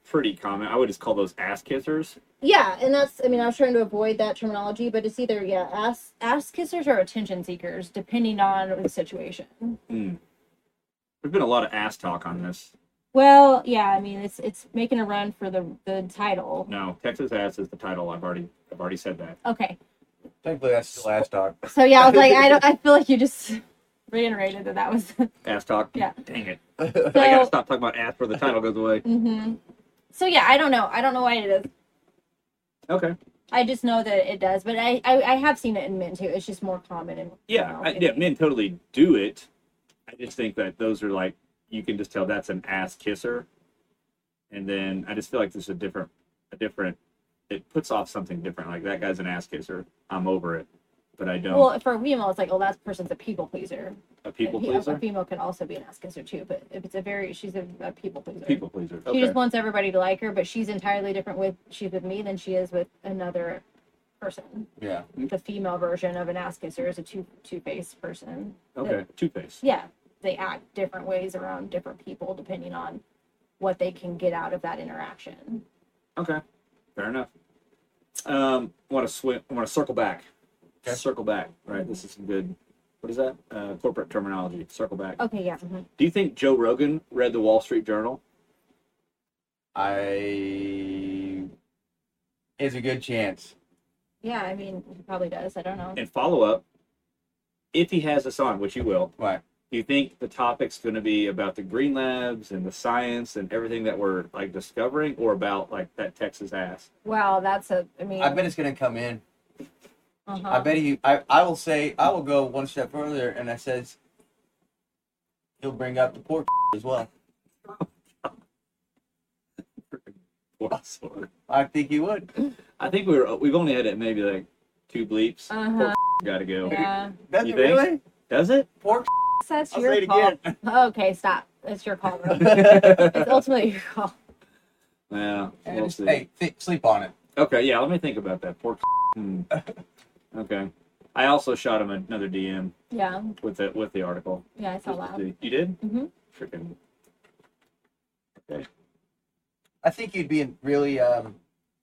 pretty common. I would just call those ass kissers. Yeah, and that's, I mean, I was trying to avoid that terminology, but it's either, yeah, ass, ass kissers or attention seekers, depending on the situation. Mm. There's been a lot of ass talk on this. Well, yeah, I mean, it's it's making a run for the the title. No, Texas ass is the title. I've already I've already said that. Okay. Thankfully, that's still ass talk. So, yeah, I was like, I don't, I feel like you just reiterated that that was. Ass talk. Yeah. Dang it. So, I gotta stop talking about ass before the title goes away. hmm So, yeah, I don't know. I don't know why it is. Okay. I just know that it does, but I, I, I have seen it in men too. It's just more common in Yeah, you know, I, in- yeah, men totally do it. I just think that those are like, you can just tell that's an ass kisser. And then I just feel like there's a different, a different, it puts off something different. Like, that guy's an ass kisser. I'm over it. But I don't. Well, for a female, it's like, oh, that person's a people pleaser. A people He- pleaser? A female can also be an ass kisser too, but if it's a very, she's a, a people pleaser. People pleaser. She Okay. just wants everybody to like her, but she's entirely different with she's with me than she is with another person. Yeah. The female version of an ass kisser is a two two faced person. Okay. Two-face. Yeah, they act different ways around different people depending on what they can get out of that interaction. Okay. Fair enough. Um, want to swim, want to circle back. Okay. Circle back, right? This is some good, what is that? Uh, corporate terminology. Circle back. Okay, yeah. mhm. Do you think Joe Rogan read the Wall Street Journal? I. It's a good chance. Yeah, I mean, he probably does. I don't know. And follow up, if he has this on, which he will, Why? do you think the topic's going to be about the green labs and the science and everything that we're like discovering, or about like that Texas ass? Wow, that's a. I mean, I bet it's gonna come in. uh-huh. I bet he. I. I will say. I will go one step further, and I says. He'll bring up the pork as well. I think he would. I think we were we've only had it maybe like two bleeps. Uh-huh. Got to go. Yeah, Does You it think? really? Does it? Pork. that's I'll your say it call. again. Okay, stop. It's your call. Bro. It's ultimately your call. Yeah. And We'll just- see. hey, th- sleep on it. Okay, yeah, let me think about that. Pork. Hmm. Okay. I also shot him another D M Yeah, with the with the article. yeah, I saw Just to that. see. You did? Mhm. Freaking. Okay. I think you'd be in- really. Um,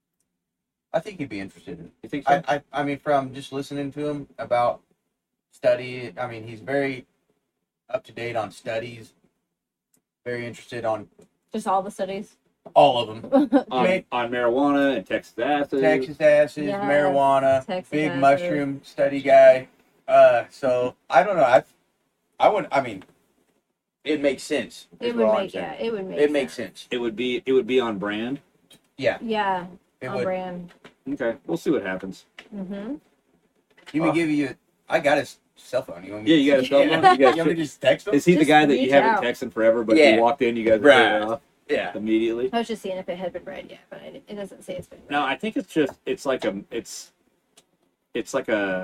I think you'd be interested in it. You think so? I, I, I mean, from just listening to him about study, I mean, he's very up to date on studies. Very interested on Just all the studies. all of them. on, Mate. on marijuana and Texas acid. Texas acids, Yes, marijuana, Texas big acid. mushroom study guy. Uh, so I don't know. I, I would. I mean, it makes sense. is It would what I'm make yeah, saying. it would make It makes sense. It would be it would be on brand. Yeah, Yeah, it on would. brand. Okay, we'll see what happens. Mm-hmm. You would give you. I got his cell phone. You want me Yeah, you got his cell phone? You guys You want me to should- just text him? Is he the Just guy that you reach haven't out. texted forever, but Yeah. you walked in, you guys Right. hit it off Yeah. immediately? I was just seeing if it had been read yet, but it, it doesn't say it's been read. No, I think it's just it's like a it's it's like a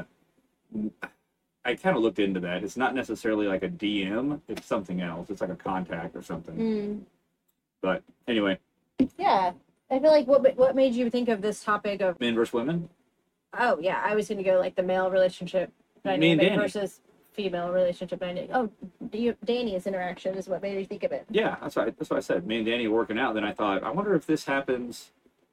I kind of looked into that. It's not necessarily like a D M. It's something else. It's like a contact or something. Mm. But anyway, Yeah, I feel like what what made you think of this topic of? men versus women. Oh yeah, I was going to go like the male relationship Me and dynamic Danny. versus female relationship dynamic. Oh, D- Danny's interaction is what made you think of it. Yeah, that's what I, that's what I said. Me and Danny were working out. Then I thought, I wonder if this happens.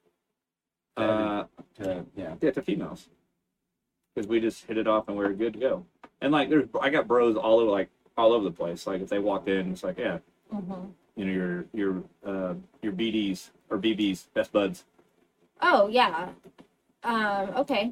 Uh, Uh, yeah. yeah, to females, because we just hit it off and we are good to go. And like, there's I got bros all over like all over the place. Like if they walked in, it's like, yeah, Mm-hmm. you know, your your uh your B Ds or B Bs, best buds. Oh yeah. Um. Okay.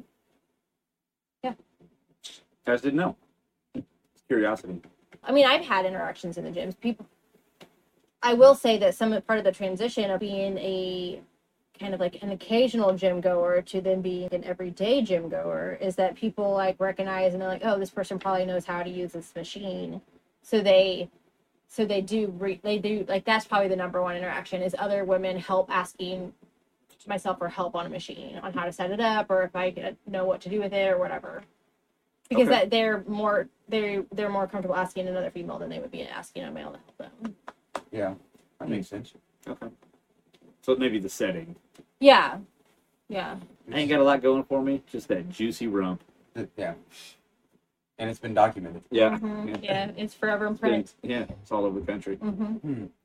Guys didn't know. Curiosity. I mean, I've had interactions in the gyms. People. I will say that some part of the transition of being a kind of like an occasional gym goer to then being an everyday gym goer is that people like recognize and they're like, oh, this person probably knows how to use this machine, so they, so they do re- they do like that's probably the number one interaction is other women help asking myself for help on a machine on how to set it up or if I know what to do with it or whatever. Because Okay. that they're more they they're more comfortable asking another female than they would be asking a male to help them. Yeah. That makes sense. Okay. So maybe the setting. Yeah, yeah. I ain't got a lot going for me. Just that juicy rump. Yeah. And it's been documented. Yeah. Mhm. Yeah. Yeah, it's forever in It's been- print. yeah. It's all over the country. Mm-hmm. Hmm.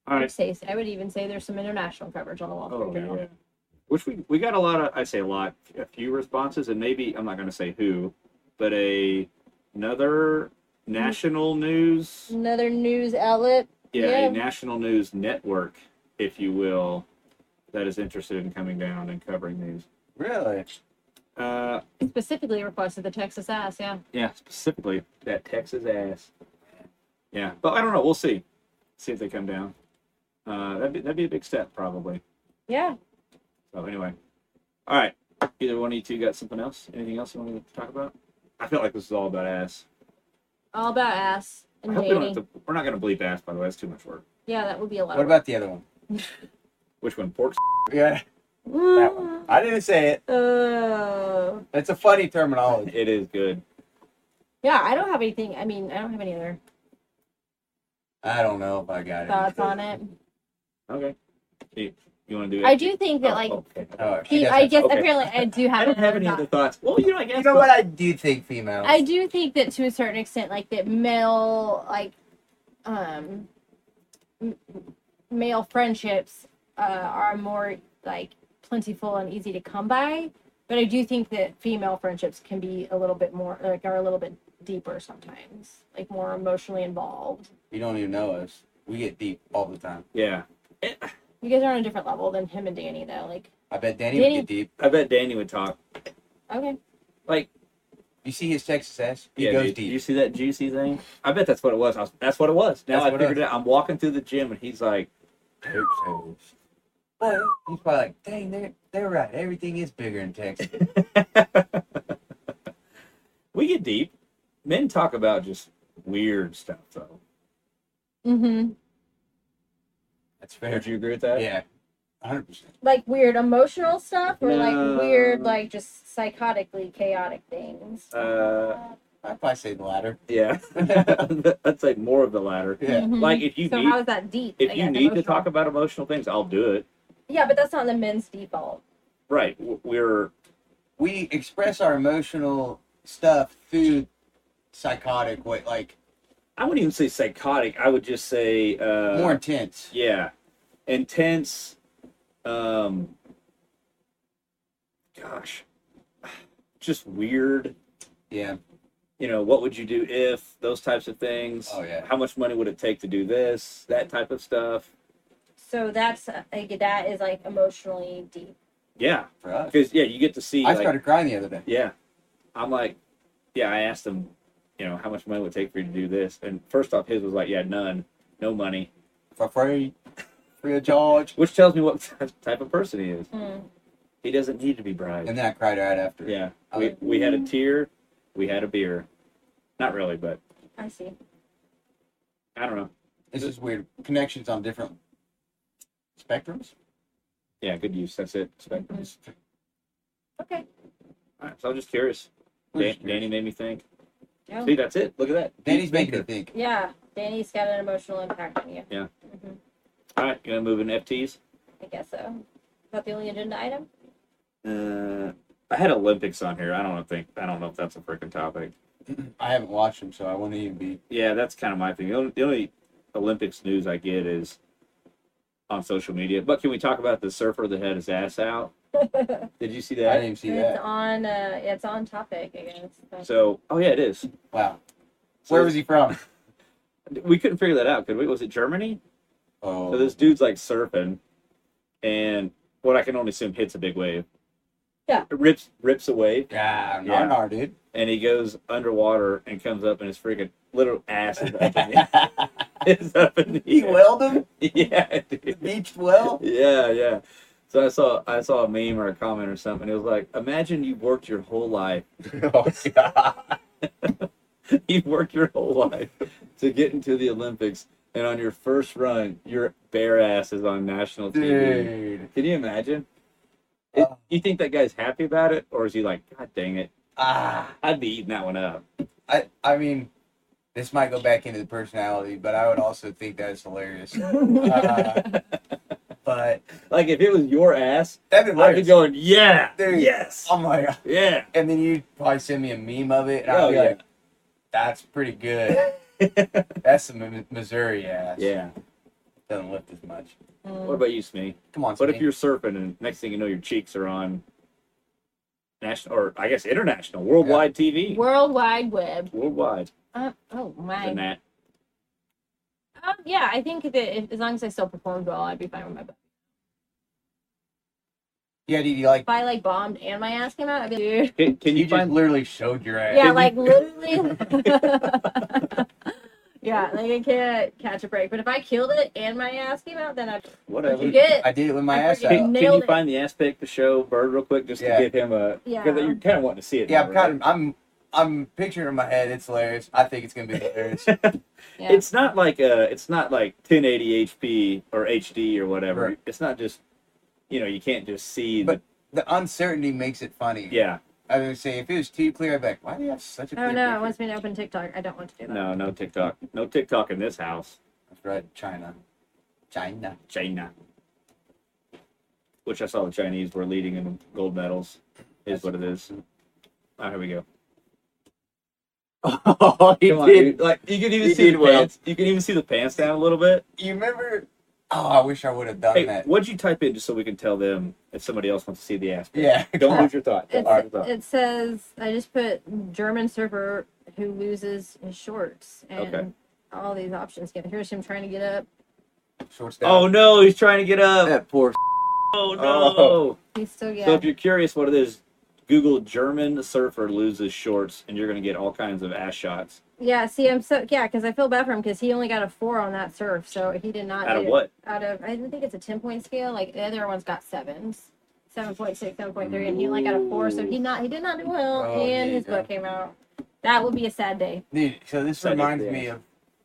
All I would right. say I would even say there's some international coverage on the Wall Street Oh, Journal. yeah. Which we, we got a lot of, I say a lot, a few responses, and maybe, I'm not going to say who, but a another national news, Another news outlet. yeah, Yeah. a national news network, if you will, that is interested in coming down and covering these. Really? Uh, Specifically requested the Texas ass, yeah. yeah, specifically that Texas ass. Yeah, but I don't know. We'll see. See if they come down. Uh, that'd be that'd be a big step, probably. Yeah. So anyway, all right. Either one of you two got something else? Anything else you want to talk about? I feel like this is all about ass. All about ass I and hope we don't dating. have to, we're not going to bleep ass, by the way. That's too much work. Yeah, that would be a lot. What about the other one? Which one? Pork? Yeah, that one. I didn't say it. Uh, It's a funny terminology. It is good. yeah, I don't have anything. I mean, I don't have any other I don't know if I got it. thoughts on it. Okay. You, you want to do it? I do think that, Oh, like, okay. Oh, she he, does I have- guess okay. apparently I do have. I don't have another any thought. other thoughts. Well, you know, I guess. You know what I do think, females? I do think that to a certain extent, like that male, like, um, m- male friendships uh, are more like plentiful and easy to come by. But I do think that female friendships can be a little bit more, like, are a little bit deeper sometimes, like more emotionally involved. You don't even know us. We get deep all the time. Yeah. It, You guys are on a different level than him and Danny, though. Like, I bet Danny, Danny- would get deep. I bet Danny would talk. okay, Like, You see his Texas ass? He yeah, goes dude, deep. you see that juicy thing? I bet that's what it was. I was that's what it was. Now That's I what it figured it out. I'm walking through the gym and he's like, Texas. But he's probably like, dang, they're, they're right. Everything is bigger in Texas. we get deep. Men talk about just weird stuff, though. mm-hmm. That's fair. Would you agree with that? Yeah, one hundred percent. Like weird emotional stuff, or No. like weird, like just psychotically chaotic things. Uh, I'd probably say the latter. yeah. I'd say more of the latter. Yeah. Mhm. Like if you so need how is that deep? if I you guess, need to emotional? talk about emotional things, I'll do it. Yeah, but that's not the men's default. Right. W- We're We express our emotional stuff through psychotic way, like I wouldn't even say psychotic. I would just say uh, more intense. yeah, intense. Um, gosh, just weird. Yeah. You know, what would you do if those types of things? Oh, yeah. How much money would it take to do this? That type of stuff. So that's uh, like that is like emotionally deep. Yeah, For us. because yeah, you get to see. I like, started crying the other day. Yeah, I'm like, yeah. I asked him, you know, how much money would it take for you to do this? And first off, his was like, yeah, none, no money. For free. Free of charge. Which tells me what type of person he is. Mm. He doesn't need to be bribed. And then I cried right after. Yeah, I we was- we had a tear, we had a beer. Not really, but I see. I don't know. This is weird. Connections on different spectrums. Yeah, good use. That's it. Spectrums. Okay. All right, so I'm just curious. We're Dan- just curious. Danny made me think. Yeah. See, that's it. Look at that. Danny's Deep making me thinker. think. Yeah, Danny's got an emotional impact on you. Yeah. hmm All right, gonna move in F Ts. I guess so. Is that the only agenda item? Uh, I had Olympics on here. I don't think. I don't know if that's a freaking topic. I haven't watched them, so I won't even be. Yeah, that's kind of my thing. The only, the only Olympics news I get is on social media. But can we talk about the surfer that had his ass out? Did you see I that? didn't even see It's that. on. Uh, it's on topic. I guess. So, oh yeah, it is. Wow. So Where was he from? We couldn't figure that out, could we? Was it Germany? Oh. So this dude's like surfing, and what I can only assume hits a big wave. Yeah. It rips rips a wave, Yeah, Yeah. no, no, dude. and he goes underwater and comes up, and his freaking little ass is up in the, is up in the He air. welled him? Yeah, dude. Beached well? Yeah, yeah. So I saw I saw a meme or a comment or something. It was like, imagine you've worked your whole life. Oh, God. You've worked your whole life to get into the Olympics, and on your first run, your bare ass is on national T V. Dude. Can you imagine? It, Uh. you think that guy's happy about it, or is he like, God dang it? Ah. I'd be eating that one up. I, I mean, this might go back into the personality, but I would also think that is hilarious. Uh, but Like if it was your ass, that'd be I'd be hilarious. going, yeah, Dude. yes, Oh my God. yeah. And then you'd probably send me a meme of it, and Oh, I'd be yeah. like, that's pretty good. That's some Mi- Missouri ass. Yeah. Doesn't lift as much. What about you, Smee? Come on, What if Smee. you're surfing and next thing you know, your cheeks are on national, or I guess international, worldwide T V? World Wide Web. Worldwide. Uh, oh my. Than that. Um, yeah, I think that if, as long as I still performed well, I'd be fine with my butt. Yeah, do you like? If I like bombed and my ass came out, I'd be dude. Can, can You you just find literally showed your ass. Yeah, like literally. Yeah, like I can't catch a break. But if I killed it and my ass came out, then I'd whatever? you get. I did it with my I ass forget. out. Can, can Nailed you it. find the aspect to show Bird real quick just Yeah. to give him a? Yeah. Because you're kind of wanting to see it. Yeah, now, I'm kind of. I'm. I'm picturing it in my head. It's hilarious. I think it's gonna be hilarious. right? Yeah. It's not like uh it's not like ten eighty H P or H D or whatever. Right. It's not just, you know, you can't just see. But the uncertainty makes it funny. the, yeah, I was gonna say if it was too clear, I'd be like, why do you have such a clear Oh no! It picture? wants me to open TikTok. I don't want to do that. no, no TikTok, no TikTok in this house. That's right, China. China. China. Which I saw the Chinese were leading in gold medals. Is what it is. Oh, here we go. Oh, he Come on, did. dude. Like you can even he see the did well. pants. You can even see the pants down a little bit. You remember? Oh, I wish I would have done Hey, that. what'd you type in just so we can tell them if somebody else wants to see the aspect? Yeah. Don't lose your thought. Don't It's, lose your thought. it says I just put German surfer who loses his shorts and Okay. all these options. Yeah, here's him trying to get up. Shorts down. Oh no, he's trying to get up. that poor. Oh no. Oh. He's still yeah. So if you're curious what it is, Google German surfer loses shorts, and you're gonna get all kinds of ass shots. Yeah, see, I'm so yeah, because I feel bad for him because he only got a four on that surf, so he did not. Out of do- what? Out of I think it's a ten point scale. Like the other one's got sevens, seven point six, seven point three, and he only got a four, so he not he did not do well, Oh, and yeah, his yeah. butt came out. That would be a sad day. Dude, so this Send it reminds to me us. of.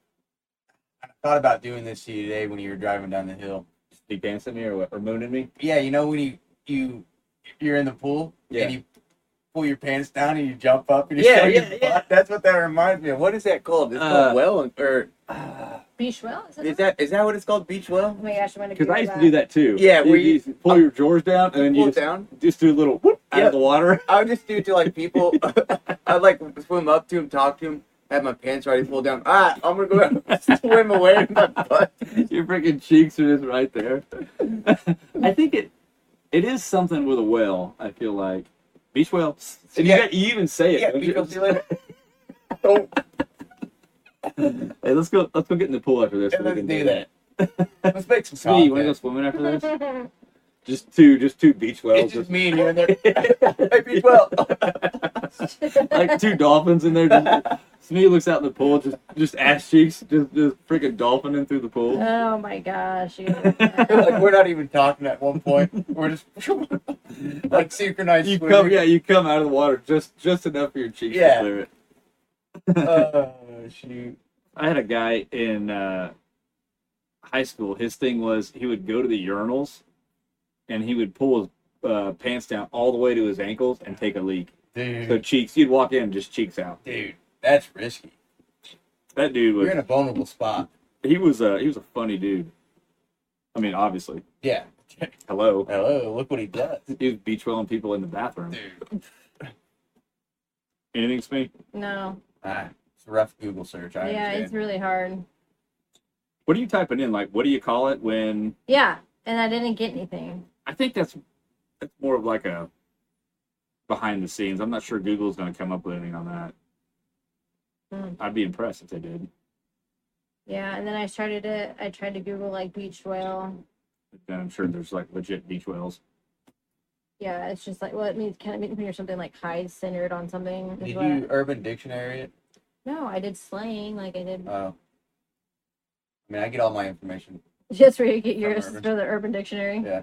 I thought about doing this to you today when you were driving down the hill. He dancing me or what? Or mooning me? Yeah, you know when you you you're in the pool Yeah. and you pull your pants down and you jump up and you Yeah, show your yeah, butt? yeah. That's what that reminds me of. What is that called? It's Uh, called well or Beach well? Is, it is that is that what it's called? Beach well? Oh my gosh, I'm gonna Because Google I used to do that too. Yeah, where you, you- you pull your drawers down and then Pull you it just, down. just do a little whoop out Yeah. of the water. I would just do it to like people. I'd like swim up to him, talk to him, have my pants already pulled down. Ah, I'm gonna go swim away with my butt. Your freaking cheeks are just right there. I think it it is something with a whale. I feel like beach whale. And you, Yeah. got, you even say it. Yeah, don't beach you? whale, see you later. Oh, Hey, let's go. Let's go get in the pool after this. so we let's can do that. Let's make some Smee, you want to go content. swimming after this? Just two, just two beach whales. It's just Just, me and you in there. Hey, beach well. like two dolphins in there. Just, Smee looks out in the pool, just just ass cheeks, just just freaking dolphining through the pool. Oh my gosh. You Like we're not even talking at one point. We're just like synchronized. You swimming. come, yeah, you come out of the water just just enough for your cheeks Yeah. to clear it. Oh shoot. I had a guy in uh, high school. His thing was he would go to the urinals, and he would pull his uh, pants down all the way to his ankles and take a leak. Dude, So cheeks, you'd walk in just cheeks out. dude, that's risky. That dude was You're in a vulnerable spot. he was uh, he was a funny dude. I mean, obviously, Yeah. hello. Hello, look what he does. He was beach welling people in the bathroom. Dude. Anything, Smee? No. Ah, it's a rough Google search. I Yeah, understand. it's really hard. What are you typing in? Like, what do you call it when? Yeah, and I didn't get anything. I think that's that's more of like a behind the scenes. I'm not sure Google's going to come up with anything on that. Hmm. I'd be impressed if they did. Yeah, and then I started it. I tried to Google like beach whale. And I'm sure there's like legit beach whales. Yeah, it's just like well, it means kind of means when you're something like high centered on something. is Did what- you Urban Dictionary it? No, I did slang. Like I did Oh. I mean, I get all my information. just where you get yours Urban. for the Urban Dictionary. Yeah.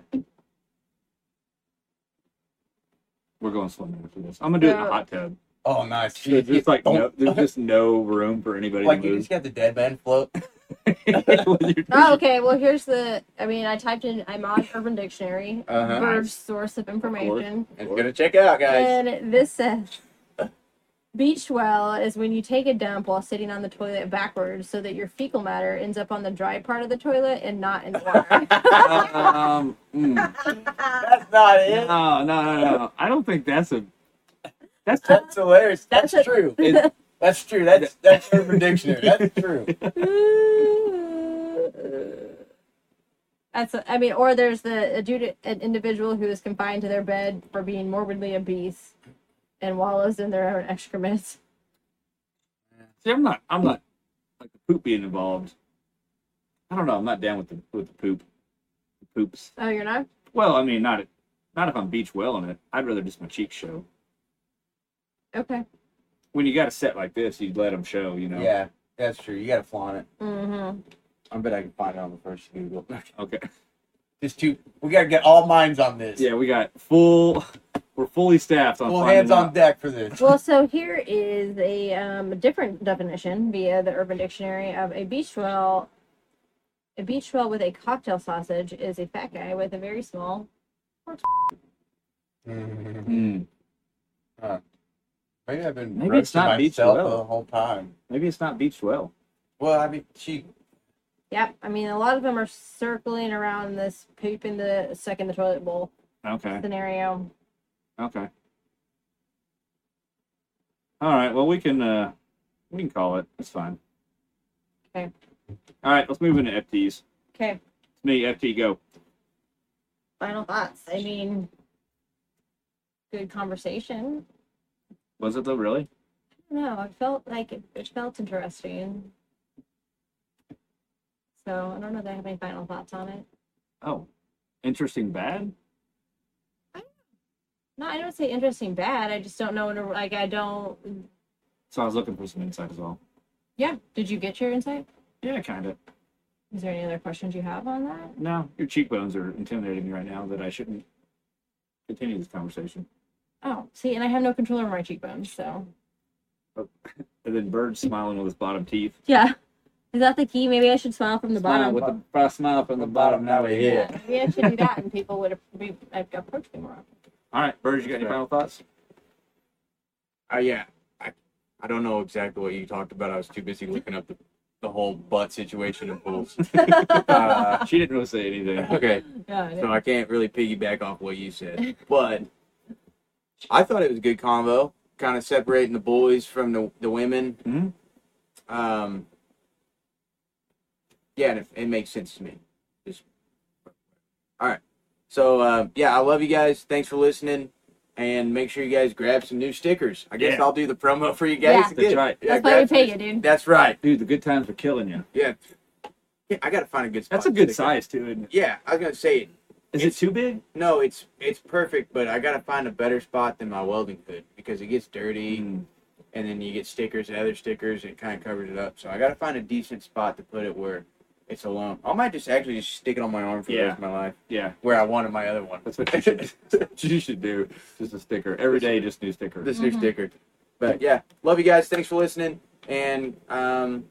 We're going swimming after this. I'm gonna do it in a Uh, hot tub. Oh, nice. There's just like no, there's just no room for anybody like to you move. just got the dead man float. Oh, okay. Well, here's the. I mean, I typed in. I'm on Urban Dictionary. Uh-huh. First source of information. It's gonna check it out, guys. And this says beach well is when you take a dump while sitting on the toilet backwards so that your fecal matter ends up on the dry part of the toilet and not in the water. um, mm. That's not it. No, no, no, no. I don't think that's a. That's That's hilarious. That's, That's a- true. It- That's true. That's that's Urban Dictionary. That's true. That's a, I mean, or there's the a dude, an individual who is confined to their bed for being morbidly obese and wallows in their own excrement. See, I'm not. I'm not like the poop being involved. I don't know. I'm not down with the with the poop. The poops. Oh, you're not? Well, I mean, not not if I'm beach well in it. I'd rather just my cheeks show. Okay. When you got a set like this, you'd let them show. You know. Yeah, that's true. You gotta flaunt it. Mm-hmm. I bet I can find it on the first Google. Okay. Just two. We gotta get all minds on this. Yeah, we got full. We're fully staffed on Full finding hands on out. deck for this. Well, so here is a um, different definition via the Urban Dictionary of a beach dwell. A beach dwell with a cocktail sausage is a fat guy with a very small. Mm. Maybe I've been Maybe it's roasting not beach myself well. the whole time. Maybe it's not beached well. Well, I mean, she. Yep. I mean, a lot of them are circling around this poop in the stuck in the toilet bowl Okay. scenario. Okay. All right. Well, we can uh, we can call it. It's fine. Okay. All right. Let's move into F Ts. Okay. It's me. F T. Go. Final thoughts. I mean, good conversation. Was it though? Really? No, I felt like it, it felt interesting. So I don't know that I have any final thoughts on it. Oh, interesting. Bad. No, I don't say interesting bad. I just don't know. Like I don't. So I was looking for some insight as well. Yeah. Did you get your insight? Yeah, kind of. Is there any other questions you have on that? No, your cheekbones are intimidating me right now. That I shouldn't continue this conversation. Oh, see, and I have no control over my cheekbones, so. And then Bird smiling with his bottom teeth. Yeah. Is that the key? Maybe I should smile from the Smile bottom. with the uh, smile from the bottom. Now we hit. Yeah, maybe I should do that, and people would be, I'd approach me more often. All right, Bird, you got any final thoughts? Uh, yeah, I, I don't know exactly what you talked about. I was too busy looking up the, the whole butt situation in pools. uh, She didn't really say anything. okay, Yeah, I so know. I can't really piggyback off what you said, but I thought it was a good combo, kind of separating the boys from the the women. Mhm. Um, yeah, and it, it makes sense to me. Just, all right. So, uh, yeah, I love you guys. Thanks for listening. And make sure you guys grab some new stickers. I guess Yeah. I'll do the promo for you guys. Yeah. again. That's right. Yeah, That's why we grab pay some- you, dude. That's right. Dude, the good times are killing you. Yeah. Yeah, I got to find a good spot. That's a to good stick it. size too, isn't it? Yeah, I was going to say, Is it too big? no, it's it's perfect, but I got to find a better spot than my welding hood because it gets dirty. Mm. And then you get stickers and other stickers, and it kind of covers it up. So I got to find a decent spot to put it where it's alone. I might just actually just stick it on my arm for the Yeah. rest of my life, Yeah, where I wanted my other one. that's what you should, that's what you should do. Just a sticker every day, just new sticker. This new Mhm. sticker. But yeah, love you guys. Thanks for listening, and um,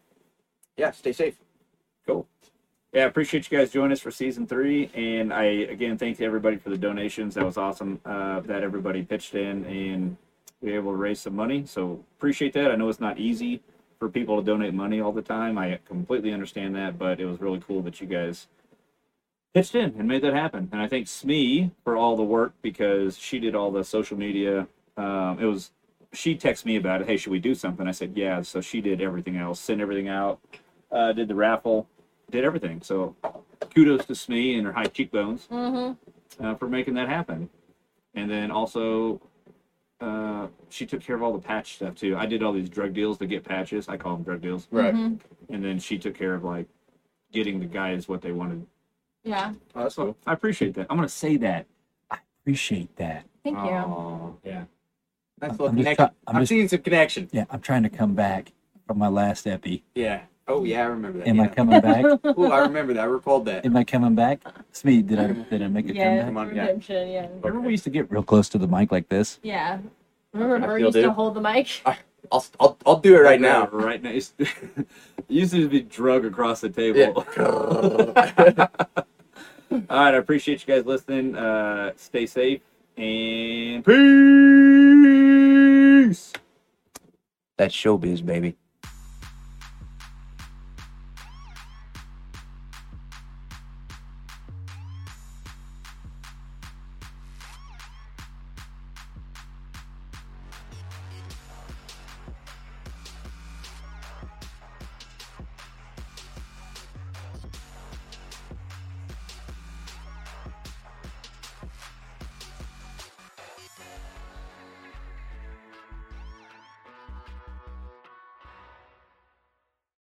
yeah, stay safe. Cool. Yeah, I appreciate you guys joining us for season three, and I again thank everybody for the donations. That was awesome uh, that everybody pitched in and we were able to raise some money. So appreciate that. I know it's not easy for people to donate money all the time. I completely understand that, but it was really cool that you guys pitched in and made that happen. And I thank Smee for all the work because she did all the social media. Um, it was she texted me about it. Hey, should we do something? I said yeah. So she did everything else, sent everything out, uh, did the raffle, did everything. So kudos to Smee and her high cheekbones Mm-hmm. uh, for making that happen. And then also, uh, she took care of all the patch stuff too. I did all these drug deals to get patches. I call them drug deals. Right. Mm-hmm. And then she took care of like getting the guys what they wanted. Yeah. Oh, that's cool. I appreciate that. I'm gonna say that. I appreciate that. Thank you. Oh, yeah. Nice I'm little just connection. try- I'm I'm just- seeing some connection. Yeah, I'm trying to come back from my last epi. Yeah. Oh yeah, I remember that. Am I yeah. coming back? Ooh, I remember that. I recalled that. Am I coming back? Smee, did I did I make a Yeah, comeback? Come on, yeah. redemption, yeah. Remember we used to get real close to the mic like this? Yeah. Remember I her still used do. to hold the mic? I'll, I'll I'll do it right now. Right now. It's- it used to be drug across the table. Yeah. All right. I appreciate you guys listening. Uh, stay safe and peace. That's showbiz, baby.